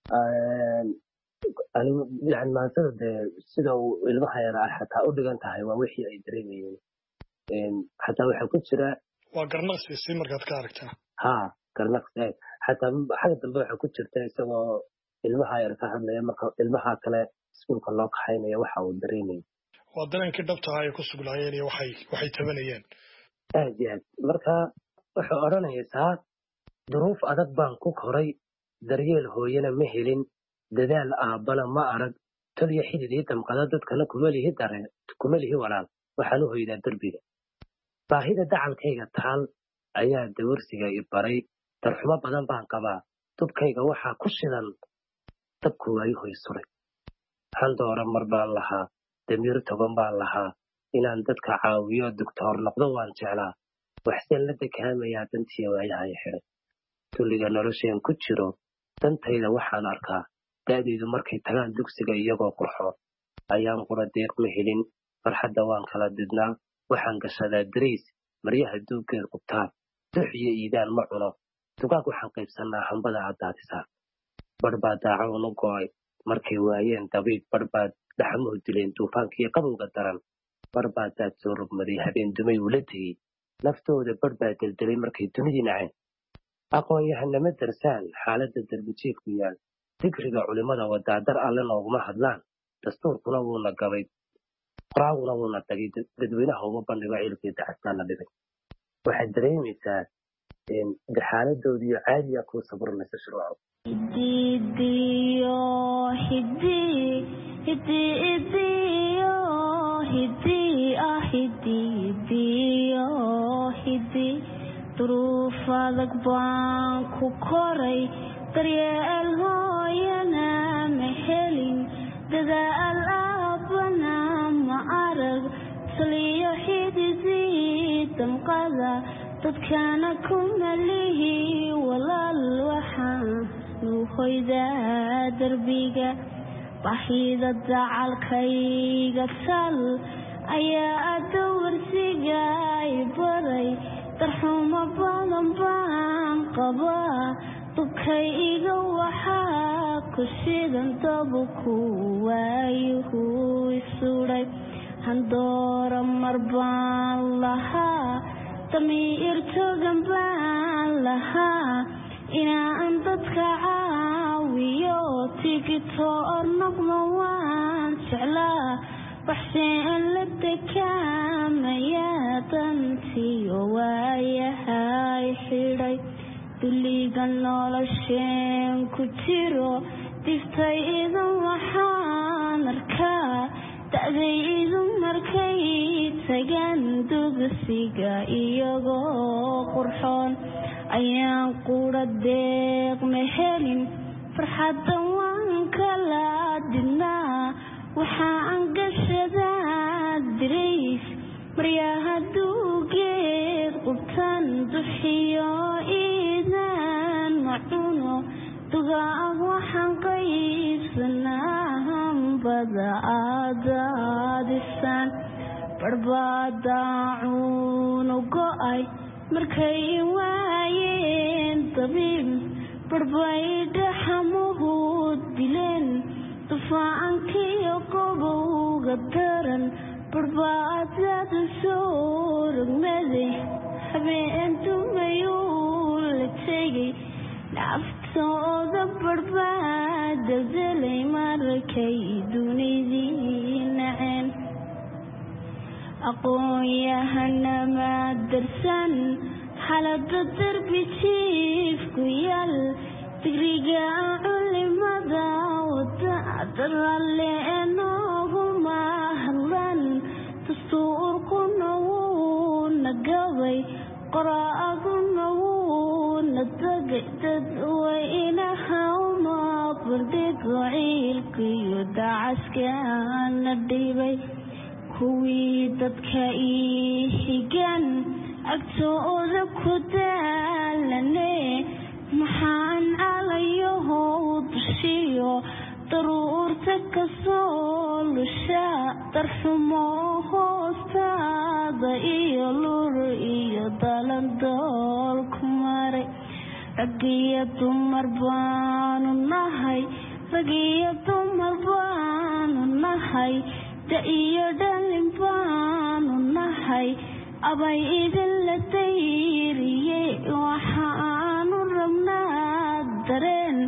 yani maansada dee sida uu ilmaha yara ah xataa u dhigan tahay waa wixii ay dareemayeen xataa waxaa ku jira waa garnaqsi si markaad ka aragtaa ha garnaqsi xataa xagga dambe waxaa ku jirta isagoo ilmaha yar ka hadlaya marka ilmaha kale iskuulka loo kaxaynaya waxa uu dareemayay waa dareenkii dhabtaha ay ku sugnaayeen iyo waxay waxay tabanayeen aad iyo aad marka wuxuu odhanaysaa duruuf adag baan ku koray daryeel hooyana ma helin dadaal aabbana ma arag toliyo xididii damqada dadkana kuma lihi dareen kuma lihi walaal waxaan u hoydaa derbiga baahida dacalkayga taal ayaa dawarsiga i baray darxumo badan baan qabaa dubkayga waxaa ku shidan dabku waayu hoy suray handoora mar baan lahaa damiir toban baan lahaa inaan dadka caawiyo doctoor noqdo waan jeclaa waxseen la dekaamayaa dantiya waayahay xidhay tulliga nolosheen ku jiro dantayda waxaan arkaa da'daydu markay tagaan dugsiga iyagoo qurxoon ayaan qura deeq ma helin farxadda waan kala didnaa waxaan gashadaa darays maryaha duuggeed qubtaan dux iyo iidaan ma cuno dugaag waxaan qaybsannaa hambada caddaadisaa badh baa daacawn u go'ay markay waayeen dabiib badh baad dhaxamuhu dileen duufaankiiyo qabowga daran badh baa daad soo rogmaday habeen dumay ula tegey naftooda badh baa deldelay markay dunidii naceen aqoon-yahanama darsaan xaaladda darbijiifku yaal digriga culimmada wadaadar alle nooguma hadlaan dastuurkuna wuuna gabay qoraaguna wuuna tagay dadweynaha uma bandhigo ciilkii dacastaa la dhibay waxaad dareemaysaa de xaaladoodiiyo caadiya kuu saburmaysa shuruuco duruuf adag baan ku koray daryeel hooyana ma helin dadaal aabbana ma arag taliyo xididii damqada dadkana ku malihi walaal waxaan nuuhoydaa darbiga bahida dacalkayga sal ayaa dawarsiga i baray darxumo badan baan qabaa dukay iga waxaa ku shidan dabu ku waayuhu isuday handoora mar baan lahaa damiir togan baan lahaa inaan dadka caawiyo tigito ornoqdo waan jeclaa waxseen la dekaamaya dantiyo waayahay xidhay duliga nolosheen ku jiro diftay idin waxaan arkaa da'day idin markay tagaan dugsiga iyagoo qurxoon ayaan qura deeq ma helin farxaddan waan kala didnaa waxaan gashadaa dirays maryaha duugeed qubtan duxiyo iidaan macuno dugaag waxaan qaybsanaa hambada aadaadisaan barbadaacuunu go'ay markay waayeen dabiib barbaydha xamuhu dileen dufaacankiyo qobowga daran barbaadada soo rogmaday habeen dumayuu la tegay naftooda barbaadadalay markay dunidii naceen aqoon-yahanama darsan xalada darbi jiifku yaal digriga culimada wadadaralle enooguma hadlan dastuurkuna wuuna gabay qoraaguna wuuna dagay dadweynaha uma bardhigo ciilkiyo dacaskana dhibay kuwii dadka ii xigan agtooda ku daalane maxaan calayahow dushiyo daruurta kasoo lusha darxumo hoostaada iyo lur iyo dalandool ku maray ragiyo dumar baanu nahay ragiyo dumar baanu nahay da iyo dhalin baanu nahay abay idin la dayriye waxaanu rabnaa dareen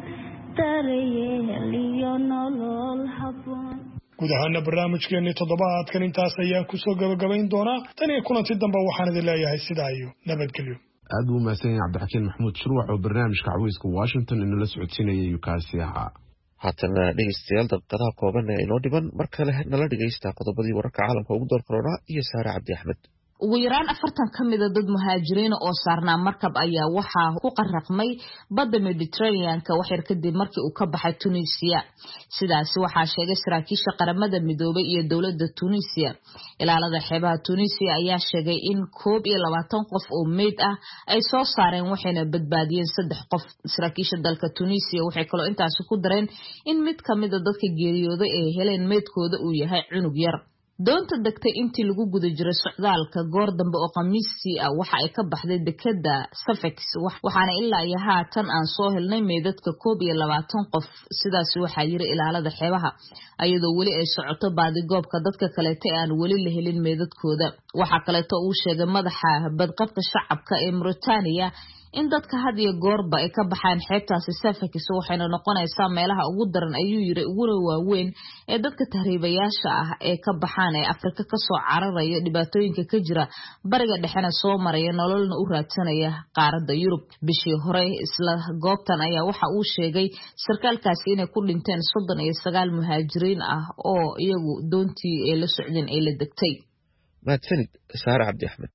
darayeel iyo nolol haboon guud ahaana barnaamijkeennii toddobaadkan intaas ayaan kusoo gabagabayn doonaa tan iyo kulanti dambe waxaan idin leeyahay sidaa iyo nabadgelyo aad buu mahadsan yahay cabdixakiin maxamuud shurwax oo barnaamijka caweyska washington inala socodsiinayay kaasi ahaa haatana dhegeystayaal daqiiqadaha kooban ee inoo dhiban mar kale nala dhegeysta qodobadii wararka caalamka ugu door karoonaa iyo saare cabdi axmed ugu yaraan afartan ka mida dad muhaajiriin oo saarnaa markab ayaa waxaa ku qarraqmay badda mediterraneanka waxyar kadib markii uu ka baxay tunisia sidaasi waxaa sheegay saraakiisha qaramada midoobay iyo dowladda tunisia ilaalada xeebaha tunisia ayaa sheegay in koob iyo labaatan qof oo meyd ah ay soo saareen waxayna badbaadiyeen saddex qof saraakiisha dalka tunisia waxay kaloo intaasi ku dareen in mid ka mida dadka geeriyooday ay heleen meydkooda uu yahay cunug yar doonta degtay intii lagu guda jiray socdaalka goor dambe oo khamiistii ah waxa ay ka baxday dekada Suffolk waxaana ilaa iyo haatan aan soo helnay meedadka koob iyo labaatan qof sidaas waxaa yiri ilaalada xeebaha ayadoo weli ay socoto baadigoobka dadka kale ee aan weli la helin meedadkooda waxa kale oo uu sheegay madaxa badqabka shacabka ee Mauritania in dadka had iyo goorba ay ka baxaan xeebtaasi Suffolk waxayna noqonaysaa meelaha ugu daran ayuu yiri ugu waaweyn ee dadka tahriibayaasha ah ee ka baxaan ee Afrika ka soo cararaya dhibaatooyinka ka jira bariga dhexena soo maraya nololna u raadsanaya qaaradda Yurub bishii hore isla goobtan ayaa waxa uu sheegay sarkaalkaasi inay ku dhinteen soddon iyo sagaal muhaajiriin ah oo iyagu doontii ay la socdeen ay la degtay mahadsanid Saara Cabdi Axmed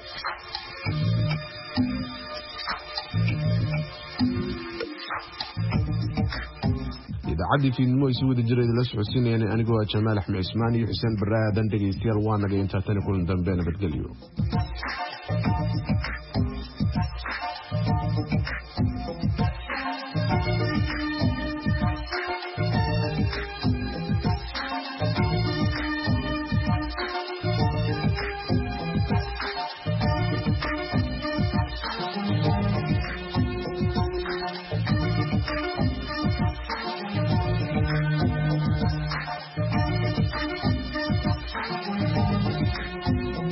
idaacadii fiidnimo isu wada jiray la socodsiinayeen anigoo Jamaal Axmed Ismaan iyo Xuseen Baraadan dhageystayaal waa naga inta tan kulan dambe nabadgelyo